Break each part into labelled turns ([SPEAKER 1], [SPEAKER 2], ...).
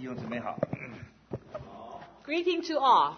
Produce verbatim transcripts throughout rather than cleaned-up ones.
[SPEAKER 1] 弟兄姊妹好。
[SPEAKER 2] Greeting to all.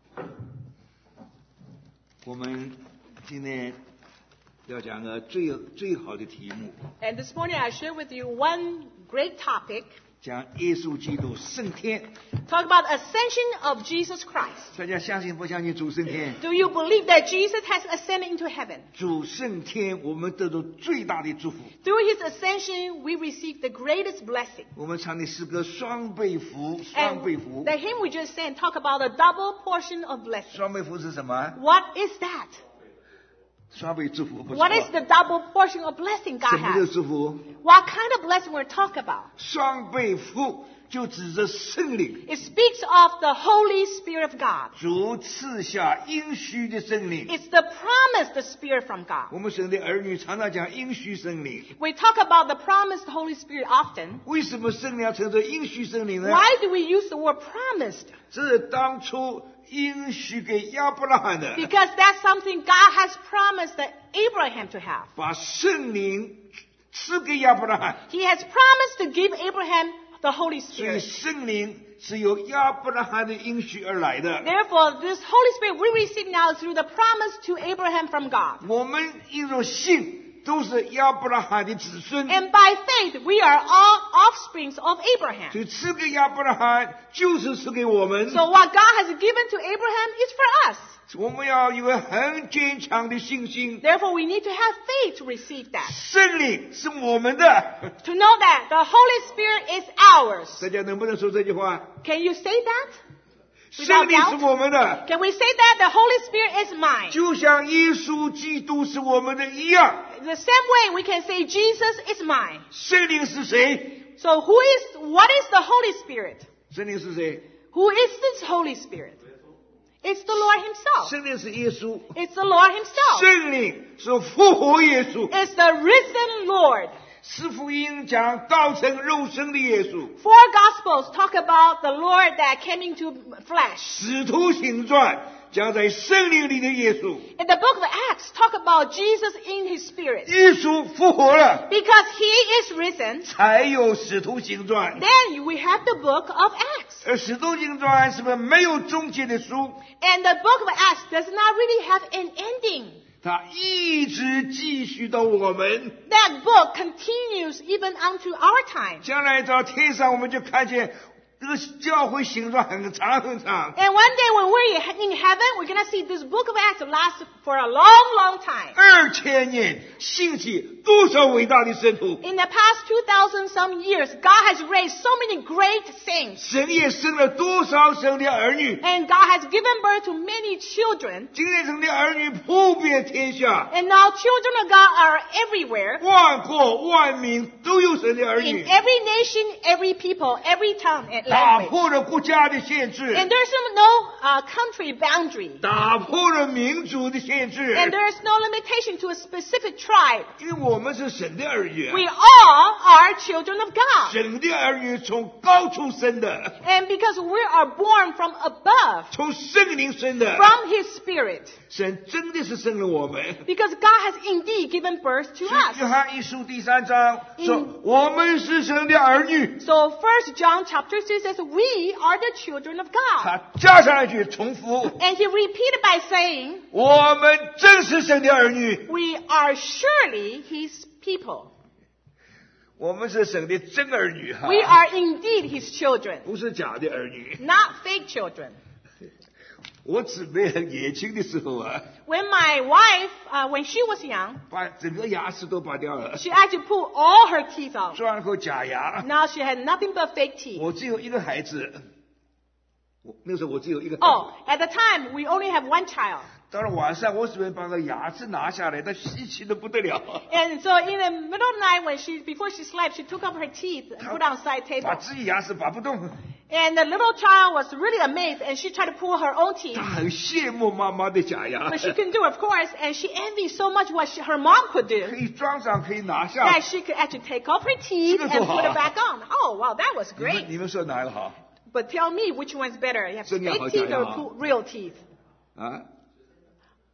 [SPEAKER 1] 我们今天要讲个最最好的题目，
[SPEAKER 2] And this morning I share with you one great topic.
[SPEAKER 1] 讲耶稣基督升天。
[SPEAKER 2] Talk about ascension of Jesus Christ.
[SPEAKER 1] 大家相信不相信主升天？
[SPEAKER 2] Do you believe that Jesus has ascended into heaven?
[SPEAKER 1] 主升天，我们得到最大的祝福。
[SPEAKER 2] Through his ascension, we receive the greatest blessing.
[SPEAKER 1] 我们唱的诗歌双倍福，双
[SPEAKER 2] And
[SPEAKER 1] 倍福
[SPEAKER 2] the。hymn we just sang talk about a double portion of blessing.
[SPEAKER 1] 双倍福是什么？
[SPEAKER 2] What is that?
[SPEAKER 1] 双倍祝福不是
[SPEAKER 2] What is the double portion of blessing God
[SPEAKER 1] 什么叫
[SPEAKER 2] has?
[SPEAKER 1] 祝福？
[SPEAKER 2] What kind of blessing we're talking about?
[SPEAKER 1] 双倍福就指着圣灵，
[SPEAKER 2] It speaks of the Holy Spirit of God.
[SPEAKER 1] 主赐下应许的圣灵。
[SPEAKER 2] It's the promise, the Spirit from God.
[SPEAKER 1] 我们神的儿女常常讲应许圣灵。
[SPEAKER 2] We talk about the promised Holy Spirit often.
[SPEAKER 1] 为什么圣灵要称作应许圣灵呢？
[SPEAKER 2] Why do we use the word promised?
[SPEAKER 1] 这是当初应许给亚伯拉罕的，
[SPEAKER 2] Because that's something God has promised that Abraham to have.
[SPEAKER 1] 把圣灵赐给亚伯拉罕。
[SPEAKER 2] He has promised to give Abraham the Holy
[SPEAKER 1] 所以
[SPEAKER 2] Spirit.
[SPEAKER 1] 圣灵是由亚伯拉罕的应许而来的。
[SPEAKER 2] Therefore, this Holy Spirit we receive now through the promise to Abraham from God.
[SPEAKER 1] 我们因着信都是亚伯拉罕的子孙，
[SPEAKER 2] And by faith, we are all offsprings of Abraham.
[SPEAKER 1] 所以赐给亚伯拉罕就是赐给我们。
[SPEAKER 2] So what God has given to Abraham is for us.
[SPEAKER 1] 我们要有很坚强的信心，
[SPEAKER 2] Therefore, we need to have faith to receive that.
[SPEAKER 1] 圣灵是我们的。
[SPEAKER 2] To know that the Holy Spirit is ours.
[SPEAKER 1] 大家能不能说这句话？
[SPEAKER 2] Can you say that?
[SPEAKER 1] 圣灵是我们的，
[SPEAKER 2] Can we say that the Holy Spirit is mine?
[SPEAKER 1] 就像耶稣基督是我们的一样。
[SPEAKER 2] The same way we can say Jesus is mine.
[SPEAKER 1] 圣灵是谁？
[SPEAKER 2] So who is, what is the Holy Spirit?
[SPEAKER 1] 圣灵是谁？
[SPEAKER 2] Who is this Holy Spirit? It's the Lord himself.
[SPEAKER 1] 圣灵是耶稣，
[SPEAKER 2] It's the Lord himself.
[SPEAKER 1] 圣灵是复活耶稣。
[SPEAKER 2] It's the risen Lord.
[SPEAKER 1] 四福音讲道成肉身的耶稣，
[SPEAKER 2] Four Gospels talk about the Lord that came into flesh.
[SPEAKER 1] 使徒行传讲在圣灵里的耶稣。
[SPEAKER 2] In the book of Acts talk about Jesus in his spirit.
[SPEAKER 1] 耶稣复活了，
[SPEAKER 2] Because he is risen,
[SPEAKER 1] 才有使徒行传。
[SPEAKER 2] then we have the book of Acts.
[SPEAKER 1] 而使徒行传是不是没有终结的书？
[SPEAKER 2] And the book of Acts does not really have an ending.
[SPEAKER 1] 它一直继续到我们。
[SPEAKER 2] That book continues even unto our time.
[SPEAKER 1] 将来到天上，我们就看见这个教会形状很长很长。
[SPEAKER 2] And one day when we're in heaven, we're going to see this book of Acts last for a long, long time.
[SPEAKER 1] 二千年兴起多少伟大的圣徒，
[SPEAKER 2] In the past two thousand some years, God has raised so many great saints.
[SPEAKER 1] 神也生了多少神的儿女。
[SPEAKER 2] And God has given birth to many children.
[SPEAKER 1] 今天神的儿女普遍天下，
[SPEAKER 2] And now children of God are everywhere.
[SPEAKER 1] 万国万民都有神的儿
[SPEAKER 2] In
[SPEAKER 1] 女，
[SPEAKER 2] every nation, every people, every tongue and
[SPEAKER 1] 打
[SPEAKER 2] language.
[SPEAKER 1] 破了国家的限制，
[SPEAKER 2] And there's no uh, country boundary.
[SPEAKER 1] 打破了民族的限制，
[SPEAKER 2] And there is no limitation to a specific tribe.
[SPEAKER 1] 因为我们是神的儿女，
[SPEAKER 2] We all are children of God.
[SPEAKER 1] 神的儿女从高处生的，
[SPEAKER 2] And because we are born from above,
[SPEAKER 1] 从圣灵生的，
[SPEAKER 2] from His Spirit.
[SPEAKER 1] 神真的是生了我们。
[SPEAKER 2] Because God has indeed given birth to
[SPEAKER 1] 约
[SPEAKER 2] us.
[SPEAKER 1] 翰一书第三章说
[SPEAKER 2] In-，
[SPEAKER 1] 我们是神的儿女。
[SPEAKER 2] So First John chapter three says, we are the children of God.
[SPEAKER 1] 他加上一句重复，
[SPEAKER 2] And he repeated by saying,
[SPEAKER 1] 我们真是神的儿女，
[SPEAKER 2] we are surely His people.
[SPEAKER 1] 我们是神的真儿女哈，
[SPEAKER 2] We are indeed His children,
[SPEAKER 1] 不是假的儿女。
[SPEAKER 2] not fake children.
[SPEAKER 1] 我姊妹很年轻的时候啊，
[SPEAKER 2] When my wife, uh, when she was young,
[SPEAKER 1] 把整个牙齿都拔掉了，
[SPEAKER 2] she actually pulled all her teeth out.
[SPEAKER 1] 装了口假牙。
[SPEAKER 2] Now she had nothing but fake teeth.
[SPEAKER 1] 我只有一个孩子，我那时候我只有一个孩子。
[SPEAKER 2] Oh, at the time, we only have one child.
[SPEAKER 1] 到了晚上，我姊妹把个牙齿拿下来，她稀奇的不得了，
[SPEAKER 2] And so in the middle of the night, when she, before she slept, she took up her teeth and put it on the side
[SPEAKER 1] 把
[SPEAKER 2] table.
[SPEAKER 1] 自己牙齿拔不动。
[SPEAKER 2] And the little child was really amazed, and she tried to pull her own teeth.
[SPEAKER 1] 她很羡慕妈妈的假牙，
[SPEAKER 2] But she couldn't do it, of course, and she envied so much what she, her mom could
[SPEAKER 1] 可
[SPEAKER 2] do
[SPEAKER 1] 以装上，可以拿下。
[SPEAKER 2] that she could actually take off her teeth and put it back on. Oh, wow, that was
[SPEAKER 1] 你们
[SPEAKER 2] great.
[SPEAKER 1] 你们说哪个好
[SPEAKER 2] But tell me which one's better. You have
[SPEAKER 1] 真的好
[SPEAKER 2] fake teeth
[SPEAKER 1] 假牙。
[SPEAKER 2] or pu- real teeth?
[SPEAKER 1] 啊？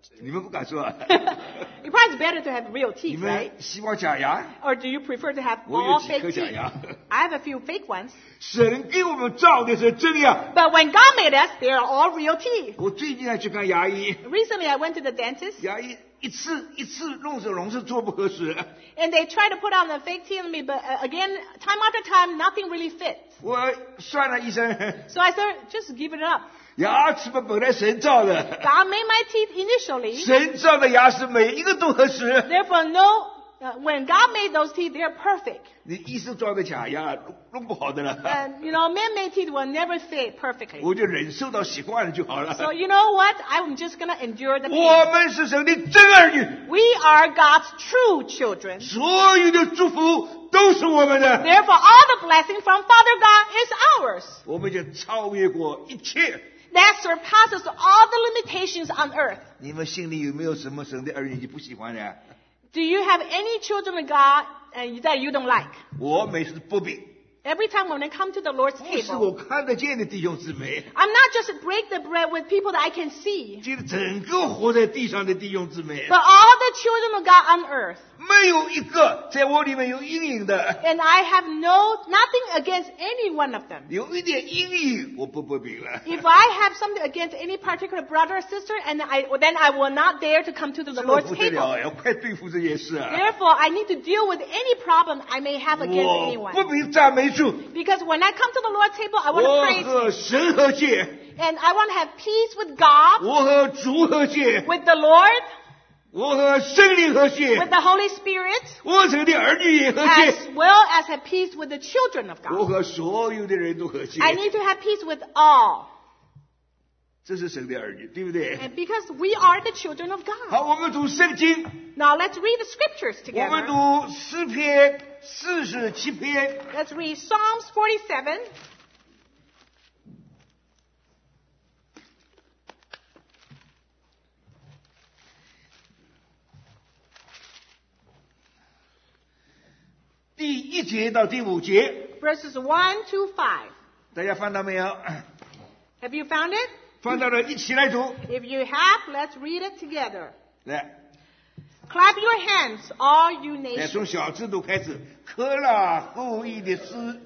[SPEAKER 1] 你们不敢说啊？
[SPEAKER 2] It probably is better to have real
[SPEAKER 1] 你
[SPEAKER 2] teeth,
[SPEAKER 1] 们
[SPEAKER 2] right?
[SPEAKER 1] 希望假牙？
[SPEAKER 2] Or do you prefer to have
[SPEAKER 1] 我有
[SPEAKER 2] all
[SPEAKER 1] 几
[SPEAKER 2] fake
[SPEAKER 1] 颗假
[SPEAKER 2] teeth?
[SPEAKER 1] 牙。
[SPEAKER 2] I have a few fake ones.
[SPEAKER 1] 神给我们造的是真牙。
[SPEAKER 2] But when God made us, they are all real teeth.
[SPEAKER 1] 我最近还去看牙医，
[SPEAKER 2] Recently, I went to the dentist,
[SPEAKER 1] 牙医一次一次弄整容是做不合适。
[SPEAKER 2] and they tried to put on the fake teeth on me, but uh, again, time after time, nothing really fits.
[SPEAKER 1] 我算了，医生，
[SPEAKER 2] So I said, just give it up.
[SPEAKER 1] 牙齿嘛本来神造的，
[SPEAKER 2] God made my teeth initially.
[SPEAKER 1] 神造的牙齿每一个都合适。
[SPEAKER 2] Therefore, no, uh, when God made those teeth, they're perfect.
[SPEAKER 1] 你医生装的假牙弄弄不好的了，
[SPEAKER 2] And, you know, man-made teeth will never fit perfectly.
[SPEAKER 1] 我就忍受到习惯了就好了。
[SPEAKER 2] So you know what? I'm just going to endure the
[SPEAKER 1] 我
[SPEAKER 2] pain.
[SPEAKER 1] 们是神的真儿女，
[SPEAKER 2] We are God's true children.
[SPEAKER 1] 所有的祝福都是我们的，
[SPEAKER 2] Therefore, all the blessing from Father God is ours.
[SPEAKER 1] 我们就超越过一切。
[SPEAKER 2] That surpasses all the limitations on earth.
[SPEAKER 1] 你们心里有没有什么神的儿女你不喜欢的？
[SPEAKER 2] Do you have any children of God uh, that you don't like?
[SPEAKER 1] 我每次不比，
[SPEAKER 2] Every time when I come to the Lord's
[SPEAKER 1] 不是
[SPEAKER 2] table,
[SPEAKER 1] 我看得见的弟兄姊妹，
[SPEAKER 2] I'm not just break the bread with people that I can see,
[SPEAKER 1] 就是整个活在地上的弟兄姊妹，
[SPEAKER 2] but all the children of God on earth.
[SPEAKER 1] 没有一个在我里面有阴影的。
[SPEAKER 2] And I have no, nothing against any one of them.
[SPEAKER 1] 有一点阴影，我不不比了。
[SPEAKER 2] If I have something against any particular brother or sister, and I, then I will not dare to come to the
[SPEAKER 1] 这个
[SPEAKER 2] Lord's
[SPEAKER 1] 不得
[SPEAKER 2] table.
[SPEAKER 1] 了，要快对付这件事啊！
[SPEAKER 2] Therefore, I need to deal with any problem I may have against
[SPEAKER 1] 我
[SPEAKER 2] anyone.
[SPEAKER 1] 不比赞美主，
[SPEAKER 2] Because when I come to the Lord's table, I want to
[SPEAKER 1] 我
[SPEAKER 2] praise
[SPEAKER 1] 和神和解，
[SPEAKER 2] and I want to have peace with God,
[SPEAKER 1] 我和主和解，
[SPEAKER 2] with the Lord,
[SPEAKER 1] 我和圣灵和解，
[SPEAKER 2] with the Holy Spirit,
[SPEAKER 1] 我神的儿女也和
[SPEAKER 2] as
[SPEAKER 1] 解，
[SPEAKER 2] well as have peace with the children of
[SPEAKER 1] 我
[SPEAKER 2] God.
[SPEAKER 1] 和所有的人都和解。
[SPEAKER 2] I need to have peace with all.
[SPEAKER 1] 这是神的儿女，对不对？
[SPEAKER 2] And because we are the children of God.
[SPEAKER 1] 好，我们读圣经，
[SPEAKER 2] Now let's read the scriptures
[SPEAKER 1] 我们
[SPEAKER 2] together.
[SPEAKER 1] 读诗篇四十七篇。
[SPEAKER 2] Let's read Psalms forty-seven.
[SPEAKER 1] 第一节到第五节，
[SPEAKER 2] Verses one to five.
[SPEAKER 1] 大家翻到没有？
[SPEAKER 2] Have you found it?
[SPEAKER 1] 翻到了，一起来读。
[SPEAKER 2] If you have, let's read it together.
[SPEAKER 1] 来，
[SPEAKER 2] Clap your hands, all you
[SPEAKER 1] 来
[SPEAKER 2] nations.
[SPEAKER 1] 从小制度开始，科拉后裔的诗，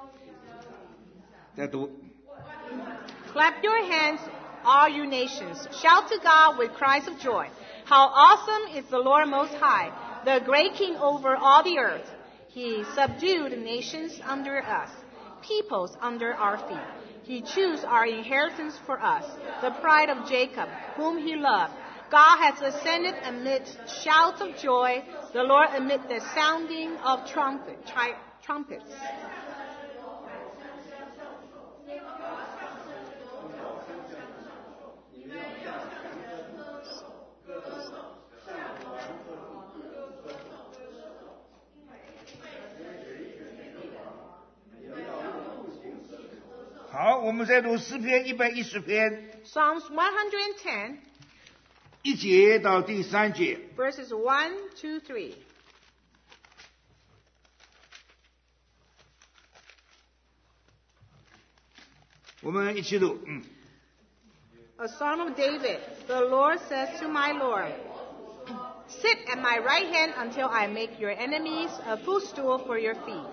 [SPEAKER 1] 再读。
[SPEAKER 2] Clap your hands, all you nations. Shout to God with cries of joy. How awesome is the Lord Most High, the great King over all the earth. He subdued nations under us, peoples under our feet. He chose our inheritance for us, the pride of Jacob, whom he loved. God has ascended amid shouts of joy, the Lord amid the sounding of trumpet, tri- trumpets.
[SPEAKER 1] 好，我们再读诗篇一百一十篇
[SPEAKER 2] Psalms one hundred ten,
[SPEAKER 1] 一节到第三节。
[SPEAKER 2] verses one, two, three.
[SPEAKER 1] 我们一起读，嗯，
[SPEAKER 2] A Psalm of David. The Lord says to my Lord, Sit at my right hand until I make your enemies a footstool for your feet.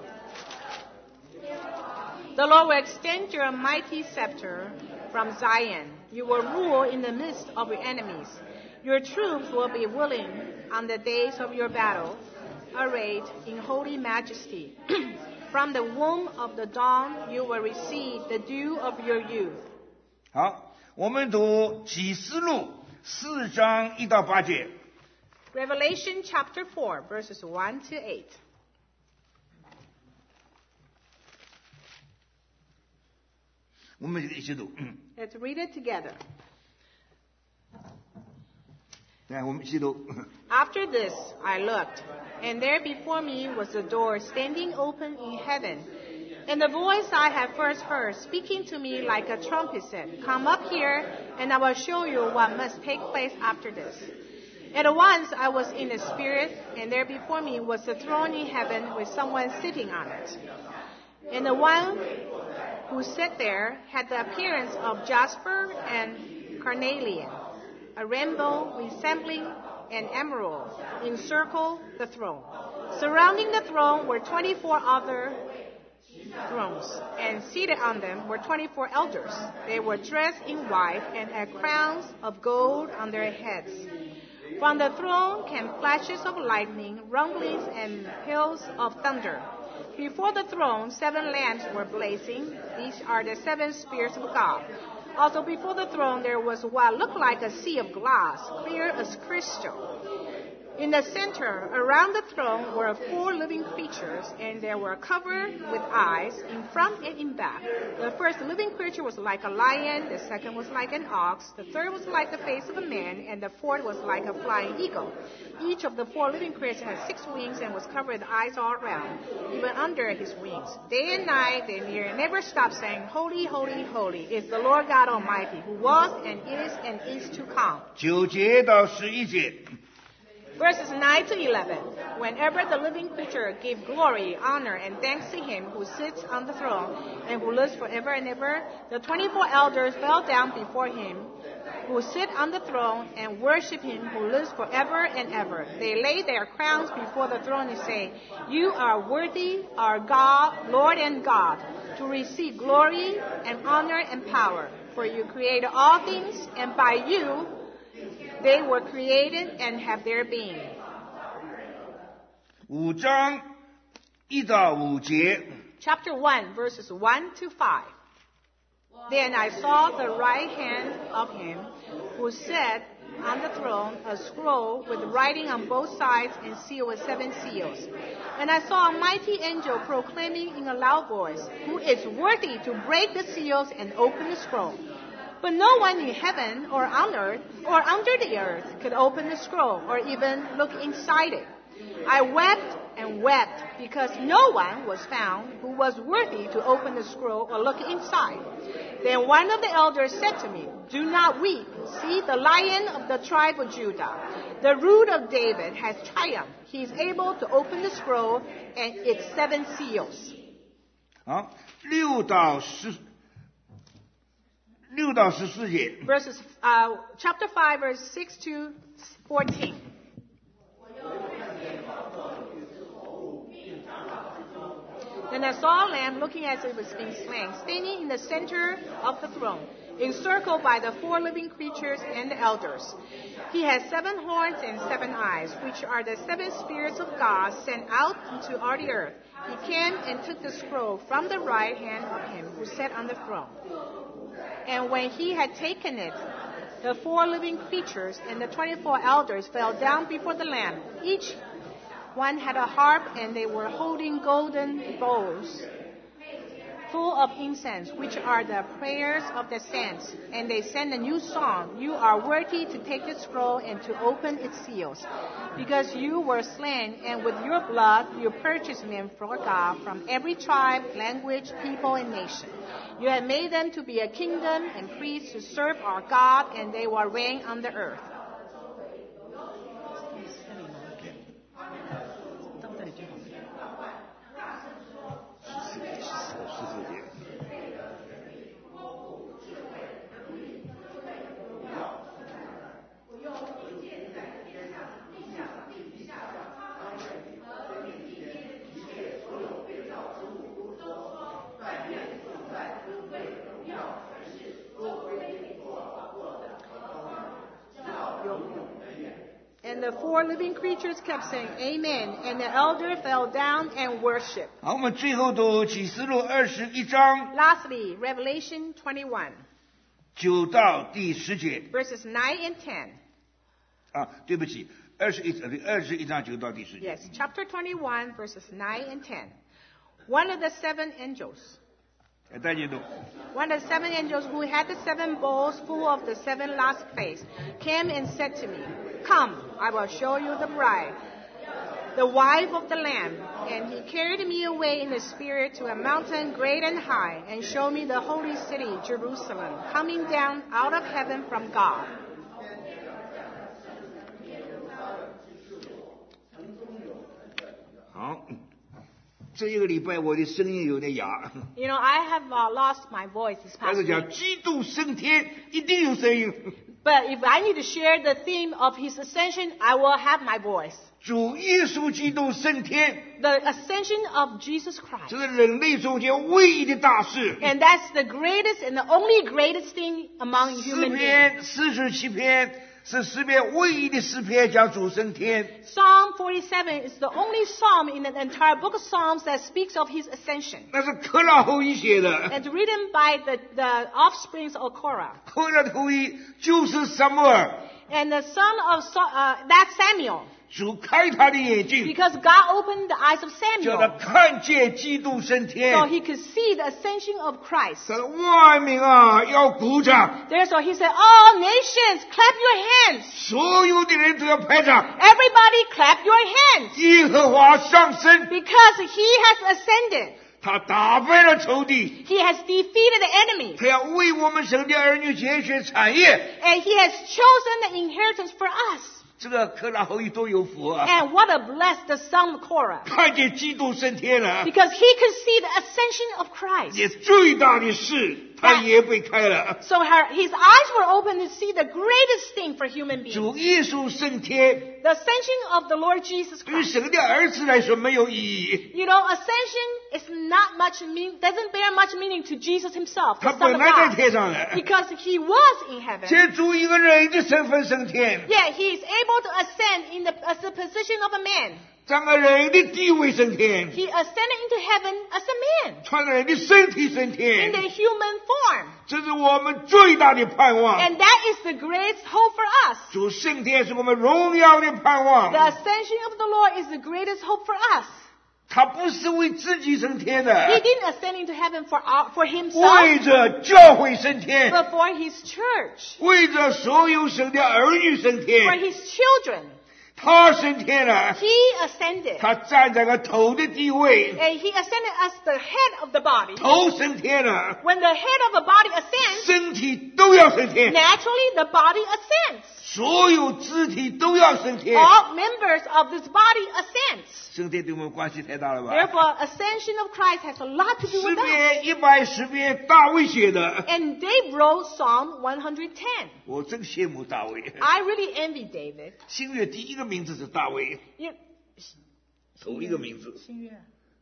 [SPEAKER 2] The Lord will extend your mighty scepter from Zion. You will rule in the midst of your enemies. Your troops will be willing on the days of your battle, arrayed in holy majesty. From the womb of the dawn you will receive the dew of your youth.
[SPEAKER 1] 好，我们读启示录四章一到八节。
[SPEAKER 2] Revelation chapter four, verses one to eight.
[SPEAKER 1] 我们一起读，嗯，
[SPEAKER 2] Let's read it together.
[SPEAKER 1] 来，我们一起读。
[SPEAKER 2] After this, I looked, and there before me was a door standing open in heaven. And the voice I had first heard speaking to me like a trumpet said, Come up here, and I will show you what must take place after this. At once I was in the Spirit, and there before me was a throne in heaven with someone sitting on it. And the one who sat there had the appearance of jasper and carnelian. a rainbow resembling an emerald encircled the throne. Surrounding the throne were twenty-four other thrones, and seated on them were twenty-four elders. They were dressed in white and had crowns of gold on their heads. From the throne came flashes of lightning, rumblings, and peals of thunder. Before the throne, seven lamps were blazing. These are the seven spirits of God. Also before the throne, there was what looked like a sea of glass, clear as crystal. In the center, around the throne, were four living creatures, and they were covered with eyes in front and in back. The first living creature was like a lion, the second was like an ox, the third was like the face of a man, and the fourth was like a flying eagle. Each of the four living creatures had six wings and was covered with eyes all around, even under his wings. Day and night they never stopped saying, Holy, holy, holy is the Lord God Almighty, who was and is and is to come.
[SPEAKER 1] 九节到十一节。
[SPEAKER 2] Verses nine to eleven. Whenever the living creature gave glory, honor, and thanks to him who sits on the throne and who lives forever and ever, the twenty-four elders fell down before him who sit on the throne and worship him who lives forever and ever. They lay their crowns before the throne and say, You are worthy, our God, Lord and God, to receive glory and honor and power. For you created all things, and by you they were created and have their being.
[SPEAKER 1] 五章一到五节。
[SPEAKER 2] Chapter one, verses one to five. Then I saw the right hand of him who sat on the throne, a scroll with writing on both sides and sealed with seven seals. And I saw a mighty angel proclaiming in a loud voice, Who is worthy to break the seals and open the scroll? But no one in heaven or on earth or under the earth could open the scroll or even look inside it. I wept and wept because no one was found who was worthy to open the scroll or look inside. Then one of the elders said to me, Do not weep. See, the Lion of the tribe of Judah, the Root of David, has triumphed. He is able to open the scroll and its seven seals.
[SPEAKER 1] 好，六到十。 六到十四节。
[SPEAKER 2] Verses, uh, chapter five, verse six to fourteen. Then I saw a lamb looking as it was being slain, standing in the center of the throne, encircled by the four living creatures and the elders. He has seven horns and seven eyes, which are the seven spirits of God sent out into all the earth. He came and took the scroll from the right hand of him who sat on the throne. And when he had taken it, the four living creatures and the twenty-four elders fell down before the Lamb. Each one had a harp, and they were holding golden bowls full of incense, which are the prayers of the saints. And they sang a new song, You are worthy to take the scroll and to open its seals. Because you were slain, and with your blood you purchased men for God from every tribe, language, people, and nation. You have made them to be a kingdom and priests to serve our God, and they will reign on the earth. 有。 And the four living creatures kept saying, Amen. And the elder fell down and worshipped.
[SPEAKER 1] 好，我们最后读启示录二十一章
[SPEAKER 2] Lastly, Revelation twenty-one,
[SPEAKER 1] 九到第十节。
[SPEAKER 2] verses nine and ten.
[SPEAKER 1] 啊，对不起，二十一二十一章九到第十节。
[SPEAKER 2] Yes, chapter twenty-one, verses nine and ten. One of the seven angels,
[SPEAKER 1] 来，大家读。
[SPEAKER 2] one of the seven angels who had the seven bowls full of the seven last plagues, came and said to me, Come, I will show you the bride, the wife of the Lamb. And he carried me away in the spirit to a mountain great and high, and showed me the holy city, Jerusalem, coming down out of heaven from God.
[SPEAKER 1] 好， 这一个礼拜我的声音有点哑，
[SPEAKER 2] You know, I have uh, lost my voice this
[SPEAKER 1] 但
[SPEAKER 2] past
[SPEAKER 1] 是
[SPEAKER 2] week.
[SPEAKER 1] 讲基督升天一定有声音。
[SPEAKER 2] But if I need to share the theme of his ascension, I will have my voice.
[SPEAKER 1] 主耶稣基督升天，
[SPEAKER 2] The ascension of Jesus 这
[SPEAKER 1] 这是人类中间唯一的大事。
[SPEAKER 2] And that's the greatest and the only greatest thing among
[SPEAKER 1] 诗
[SPEAKER 2] human beings.
[SPEAKER 1] 篇四十七篇是诗篇唯一的诗篇，讲主升天。
[SPEAKER 2] Psalm forty-seven is the only psalm in the entire book of Psalms that speaks of his ascension.
[SPEAKER 1] 那是克拉后裔写的，
[SPEAKER 2] And written by the, the offsprings of Korah.
[SPEAKER 1] 克拉后裔就是撒母耳，
[SPEAKER 2] And the son of Sa- uh, that's Samuel.
[SPEAKER 1] 主开他的眼睛，
[SPEAKER 2] Because God opened the eyes of
[SPEAKER 1] 叫他
[SPEAKER 2] Samuel
[SPEAKER 1] 看见基督升天。
[SPEAKER 2] so he could see the ascension of Christ.
[SPEAKER 1] 他说万民啊，要鼓掌，
[SPEAKER 2] Therefore he said, all nations, clap your hands.
[SPEAKER 1] 所有的人都要拍掌。
[SPEAKER 2] Everybody clap your hands.
[SPEAKER 1] 耶和华上升，
[SPEAKER 2] Because he has ascended.
[SPEAKER 1] 他打败了仇敌，
[SPEAKER 2] He has defeated the enemies.
[SPEAKER 1] 他要为我们生的儿女拣选产业。
[SPEAKER 2] And he has chosen the inheritance for us.
[SPEAKER 1] 这个克拉后裔多有福啊！
[SPEAKER 2] And what a blessed the son of Korah.
[SPEAKER 1] 看见基督升天了，
[SPEAKER 2] Because he could see the ascension of Christ.
[SPEAKER 1] 也最大的事，他也被开了。
[SPEAKER 2] So her, his eyes were open to see the greatest thing for human beings.
[SPEAKER 1] 主耶稣升天，
[SPEAKER 2] The ascension of the Lord Jesus
[SPEAKER 1] 对于
[SPEAKER 2] Christ.
[SPEAKER 1] 神的儿子来说没有意义。
[SPEAKER 2] You know, ascension is not much mean, doesn't bear much meaning to Jesus himself,
[SPEAKER 1] 他
[SPEAKER 2] the
[SPEAKER 1] 本
[SPEAKER 2] Son of
[SPEAKER 1] 来在
[SPEAKER 2] God.
[SPEAKER 1] 天上的，
[SPEAKER 2] Because he was in heaven.
[SPEAKER 1] 借主一个人的身份升天，
[SPEAKER 2] Yet he is able to ascend in the, as the position of a man.
[SPEAKER 1] 占个人的地位升天，
[SPEAKER 2] He ascended into heaven as a man.
[SPEAKER 1] 穿个人的身体升
[SPEAKER 2] In
[SPEAKER 1] 天，
[SPEAKER 2] the human form.
[SPEAKER 1] 这是我们最大的盼望。
[SPEAKER 2] And that is the greatest hope for us.
[SPEAKER 1] 主升天是我们荣耀的盼望
[SPEAKER 2] The，ascension of the Lord is the greatest hope for us.
[SPEAKER 1] 他不是为自己升天
[SPEAKER 2] He
[SPEAKER 1] 的，
[SPEAKER 2] didn't ascend into heaven for our, for himself,
[SPEAKER 1] 为着教会升天，
[SPEAKER 2] but for his church,
[SPEAKER 1] 为着所有神的儿女升
[SPEAKER 2] for
[SPEAKER 1] 天，
[SPEAKER 2] his children.
[SPEAKER 1] 他升天了，
[SPEAKER 2] He ascended.
[SPEAKER 1] 他站在个头的地位，
[SPEAKER 2] And he ascended as the head of the body.
[SPEAKER 1] 头升天了，
[SPEAKER 2] When the head of a body ascends,
[SPEAKER 1] 身体都要升天，
[SPEAKER 2] naturally the body ascends.
[SPEAKER 1] 所有肢体都要升天。
[SPEAKER 2] All members of this body ascends.
[SPEAKER 1] 升天对我们关系太大了吧？
[SPEAKER 2] Therefore, ascension of Christ has a lot to do
[SPEAKER 1] 诗
[SPEAKER 2] with us.
[SPEAKER 1] 篇一百十篇大卫写的，
[SPEAKER 2] And Dave wrote Psalm one ten.
[SPEAKER 1] 我真羡慕大卫。
[SPEAKER 2] I really envy David.
[SPEAKER 1] 新约第一个名字是大卫，
[SPEAKER 2] You,
[SPEAKER 1] 头一个名字。新约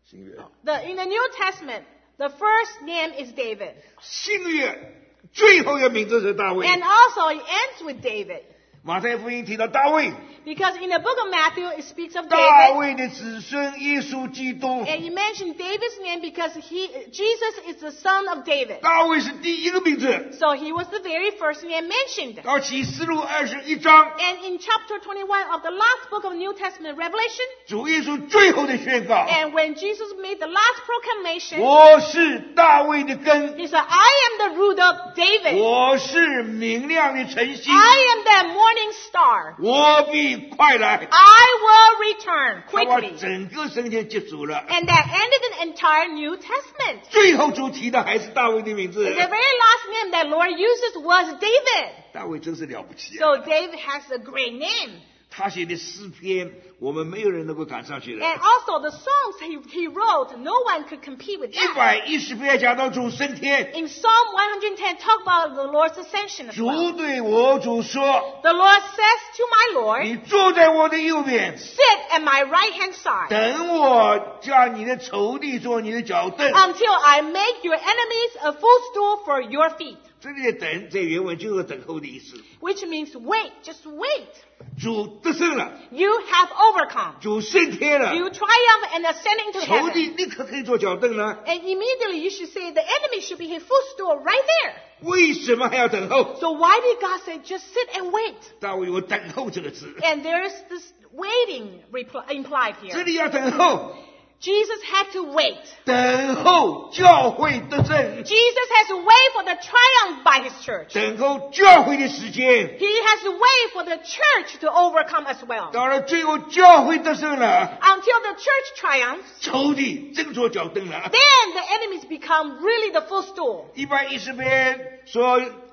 [SPEAKER 2] the, in the New Testament, the first name is David.
[SPEAKER 1] 新约最后一个名字是大卫。
[SPEAKER 2] And also it ends with David.
[SPEAKER 1] 马太福音提到大卫，
[SPEAKER 2] Because in the book of Matthew, it speaks of
[SPEAKER 1] 大
[SPEAKER 2] David.
[SPEAKER 1] 卫的子孙耶稣基督。
[SPEAKER 2] And you mentioned David's name because he, Jesus is the son of David.
[SPEAKER 1] 大卫是第一个名字。
[SPEAKER 2] So he was the very first name mentioned.
[SPEAKER 1] 到启示录二十一章，
[SPEAKER 2] And in chapter twenty-one of the last book of New Testament Revelation,
[SPEAKER 1] 主耶稣最后的宣告：
[SPEAKER 2] and when Jesus made the last proclamation,
[SPEAKER 1] 我是大卫的根，
[SPEAKER 2] he said, I am the root of David.
[SPEAKER 1] 我是明亮的晨星，
[SPEAKER 2] I am that morning star.
[SPEAKER 1] 我必快来。
[SPEAKER 2] I will return
[SPEAKER 1] 他把
[SPEAKER 2] quickly.
[SPEAKER 1] 整个圣经结束了。
[SPEAKER 2] And that ended the entire New Testament.
[SPEAKER 1] 最后主提的还是大卫的名字。
[SPEAKER 2] The very last name that Lord uses was David.
[SPEAKER 1] 大卫真是了不起啊！
[SPEAKER 2] So David has a great name.
[SPEAKER 1] 他写的诗篇，我们没有人能够赶上去的。
[SPEAKER 2] And also the songs he, he wrote, no one could compete with
[SPEAKER 1] 一
[SPEAKER 2] that.
[SPEAKER 1] 百一十篇讲到主升天，
[SPEAKER 2] In Psalm one ten, talk about the Lord's ascension as
[SPEAKER 1] 主
[SPEAKER 2] well.
[SPEAKER 1] 对我主说
[SPEAKER 2] The Lord says to my：“ Lord,
[SPEAKER 1] 你坐在我的右边，
[SPEAKER 2] sit at my right hand side
[SPEAKER 1] 等我叫你的仇敌做你的脚凳。
[SPEAKER 2] until I make your enemies a footstool for your feet. ”
[SPEAKER 1] 这里的“等”在原文就是等候的意思。
[SPEAKER 2] Which means wait, just wait.
[SPEAKER 1] 主得胜了，
[SPEAKER 2] You have overcome.
[SPEAKER 1] 主升天了，
[SPEAKER 2] You triumph and ascend into
[SPEAKER 1] 仇敌
[SPEAKER 2] heaven.
[SPEAKER 1] 立刻可以做脚凳了。
[SPEAKER 2] And immediately you should say the enemy should be his footstool right there.
[SPEAKER 1] 为什么还要等候？
[SPEAKER 2] So why did God say just sit and wait?
[SPEAKER 1] 大卫有“等候”这个字，
[SPEAKER 2] And there's this waiting repl- implied
[SPEAKER 1] 这
[SPEAKER 2] here.
[SPEAKER 1] 里要等候，
[SPEAKER 2] Jesus had to wait.
[SPEAKER 1] 等候教会得胜，
[SPEAKER 2] Jesus has to wait for the triumph by his church.
[SPEAKER 1] 等候教会的时间。
[SPEAKER 2] He has to wait for the church to overcome as well.
[SPEAKER 1] 到了最后教会得胜了，
[SPEAKER 2] Until the church triumphs,
[SPEAKER 1] 仇敌真做脚凳了。
[SPEAKER 2] then the enemies become really the footstool.
[SPEAKER 1] 一百一十篇说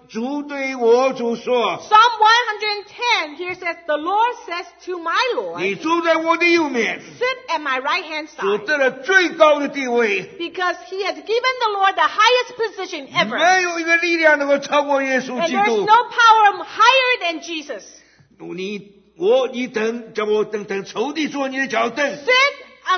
[SPEAKER 1] 主对我主说
[SPEAKER 2] Psalm one ten here says, the Lord says to my Lord,
[SPEAKER 1] 你坐在我的右面
[SPEAKER 2] sit at my right hand
[SPEAKER 1] 主
[SPEAKER 2] side.
[SPEAKER 1] 得了最高的地位
[SPEAKER 2] Because he has given the Lord the highest position ever.
[SPEAKER 1] 没有一个力量能够超过耶稣
[SPEAKER 2] And
[SPEAKER 1] 基
[SPEAKER 2] there's
[SPEAKER 1] 督
[SPEAKER 2] no power higher than Jesus.
[SPEAKER 1] 你我你等叫我等等仇敌做你的脚凳
[SPEAKER 2] Sit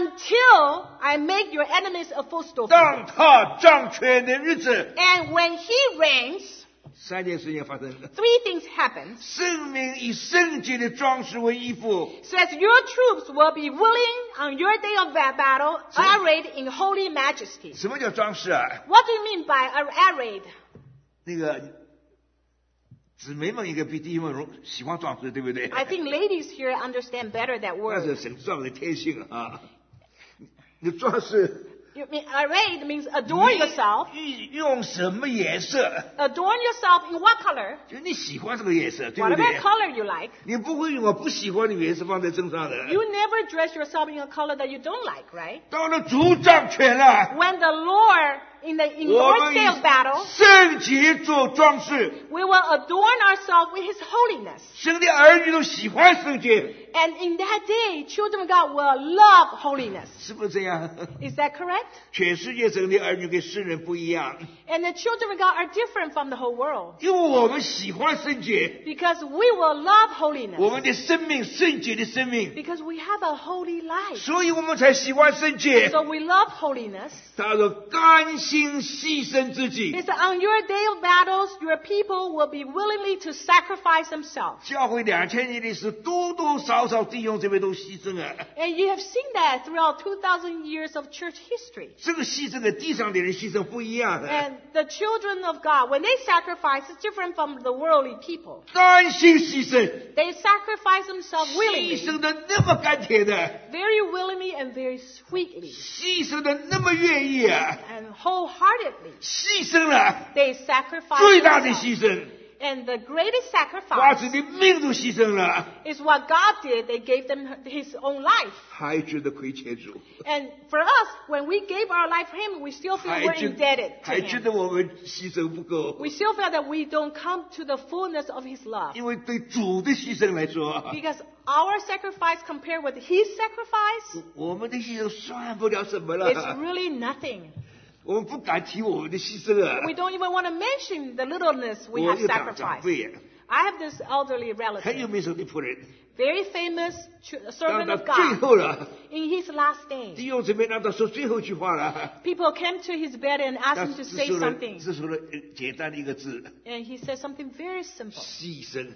[SPEAKER 2] until I make your enemies a footstool.
[SPEAKER 1] 当他掌权的日子
[SPEAKER 2] And when he reigns,
[SPEAKER 1] 三件事情发生
[SPEAKER 2] three things happen.
[SPEAKER 1] 圣灵以圣洁的装饰为衣服
[SPEAKER 2] Says your troops will be willing on your day of ba- battle, arrayed in holy majesty.
[SPEAKER 1] 什么叫装饰啊
[SPEAKER 2] What do you mean by ar- arrayed?
[SPEAKER 1] 那个姊妹们应该比弟兄们容喜欢装饰对不对
[SPEAKER 2] I think ladies here understand better that
[SPEAKER 1] 那
[SPEAKER 2] word.
[SPEAKER 1] 是神造的天性啊你装饰
[SPEAKER 2] You mean arrayed means adorn yourself.
[SPEAKER 1] 你用什么颜色
[SPEAKER 2] Adorn yourself in what color?
[SPEAKER 1] 就你喜欢这个颜色对不
[SPEAKER 2] Whatever
[SPEAKER 1] 对
[SPEAKER 2] color you like.
[SPEAKER 1] 你不会用我不喜欢的颜色放在身上的
[SPEAKER 2] You never dress yourself in a color that you don't like, right?
[SPEAKER 1] 到了主掌权了
[SPEAKER 2] When the Lord, in the in
[SPEAKER 1] 我
[SPEAKER 2] Lord's
[SPEAKER 1] 们
[SPEAKER 2] day of battle,
[SPEAKER 1] 以圣洁做装饰
[SPEAKER 2] we will adorn ourselves with His holiness.
[SPEAKER 1] 神的儿女都喜欢圣洁
[SPEAKER 2] And in that day, children of God will love holiness.
[SPEAKER 1] 是不是这样
[SPEAKER 2] Is that correct?
[SPEAKER 1] 全世界神的儿女跟世人不一样
[SPEAKER 2] And the children of God are different from the whole world.
[SPEAKER 1] 因为我们喜欢圣洁
[SPEAKER 2] Because we will love holiness.
[SPEAKER 1] 我们的生命圣洁的生命
[SPEAKER 2] Because we have a holy life.
[SPEAKER 1] 所以我们才喜欢圣洁
[SPEAKER 2] So we love holiness.
[SPEAKER 1] 他说甘心牺牲自己
[SPEAKER 2] It's that on your day of battles, your people will be willingly to sacrifice themselves.
[SPEAKER 1] 教会两千年历史多多少少弟兄这边都牺牲啊
[SPEAKER 2] And you have seen that throughout two thousand years of church history.
[SPEAKER 1] 这个牺牲跟地上的人牺牲不一样的
[SPEAKER 2] And the children of God, when they sacrifice, it's different from the worldly people.
[SPEAKER 1] 甘心牺牲
[SPEAKER 2] They sacrifice themselves
[SPEAKER 1] 牺
[SPEAKER 2] willingly,
[SPEAKER 1] 牲的那么甘甜的
[SPEAKER 2] very willingly and very sweetly,
[SPEAKER 1] 牺牲的那么愿意啊
[SPEAKER 2] and wholeheartedly.
[SPEAKER 1] 牺牲了
[SPEAKER 2] They sacrifice
[SPEAKER 1] 最大的
[SPEAKER 2] themselves.
[SPEAKER 1] 牺牲
[SPEAKER 2] And the greatest
[SPEAKER 1] 把
[SPEAKER 2] sacrifice
[SPEAKER 1] 自己的命都牺牲了
[SPEAKER 2] is what God did. They gave them His own life.
[SPEAKER 1] 还觉得亏欠主
[SPEAKER 2] And for us, when we gave our life for Him, we still feel
[SPEAKER 1] 还
[SPEAKER 2] we're
[SPEAKER 1] 觉
[SPEAKER 2] indebted
[SPEAKER 1] 还
[SPEAKER 2] to
[SPEAKER 1] 觉
[SPEAKER 2] Him.
[SPEAKER 1] 得我们牺牲不够
[SPEAKER 2] We still feel that we don't come to the fullness of His love.
[SPEAKER 1] 因为对主的牺牲来说
[SPEAKER 2] Because our sacrifice compared with His sacrifice,
[SPEAKER 1] 我们的牺牲算不了什么
[SPEAKER 2] it's
[SPEAKER 1] 了
[SPEAKER 2] really nothing.
[SPEAKER 1] 我们不敢提我们的牺牲啊
[SPEAKER 2] We don't even want to mention the littleness we
[SPEAKER 1] 我
[SPEAKER 2] have
[SPEAKER 1] 有长长
[SPEAKER 2] sacrificed.
[SPEAKER 1] 辈啊
[SPEAKER 2] I have this elderly
[SPEAKER 1] 很有
[SPEAKER 2] relative,
[SPEAKER 1] 名声的仆人
[SPEAKER 2] very famous ch-
[SPEAKER 1] 当
[SPEAKER 2] servant
[SPEAKER 1] 到
[SPEAKER 2] of
[SPEAKER 1] 最
[SPEAKER 2] God.
[SPEAKER 1] 后了
[SPEAKER 2] In his last days,
[SPEAKER 1] 弟兄姊妹让他说最后一句话了
[SPEAKER 2] people came to his bed and asked
[SPEAKER 1] 但
[SPEAKER 2] him to
[SPEAKER 1] 只
[SPEAKER 2] say
[SPEAKER 1] 说了
[SPEAKER 2] something.
[SPEAKER 1] 只说了呃简单的一个字
[SPEAKER 2] And he said something very simple.
[SPEAKER 1] 牺牲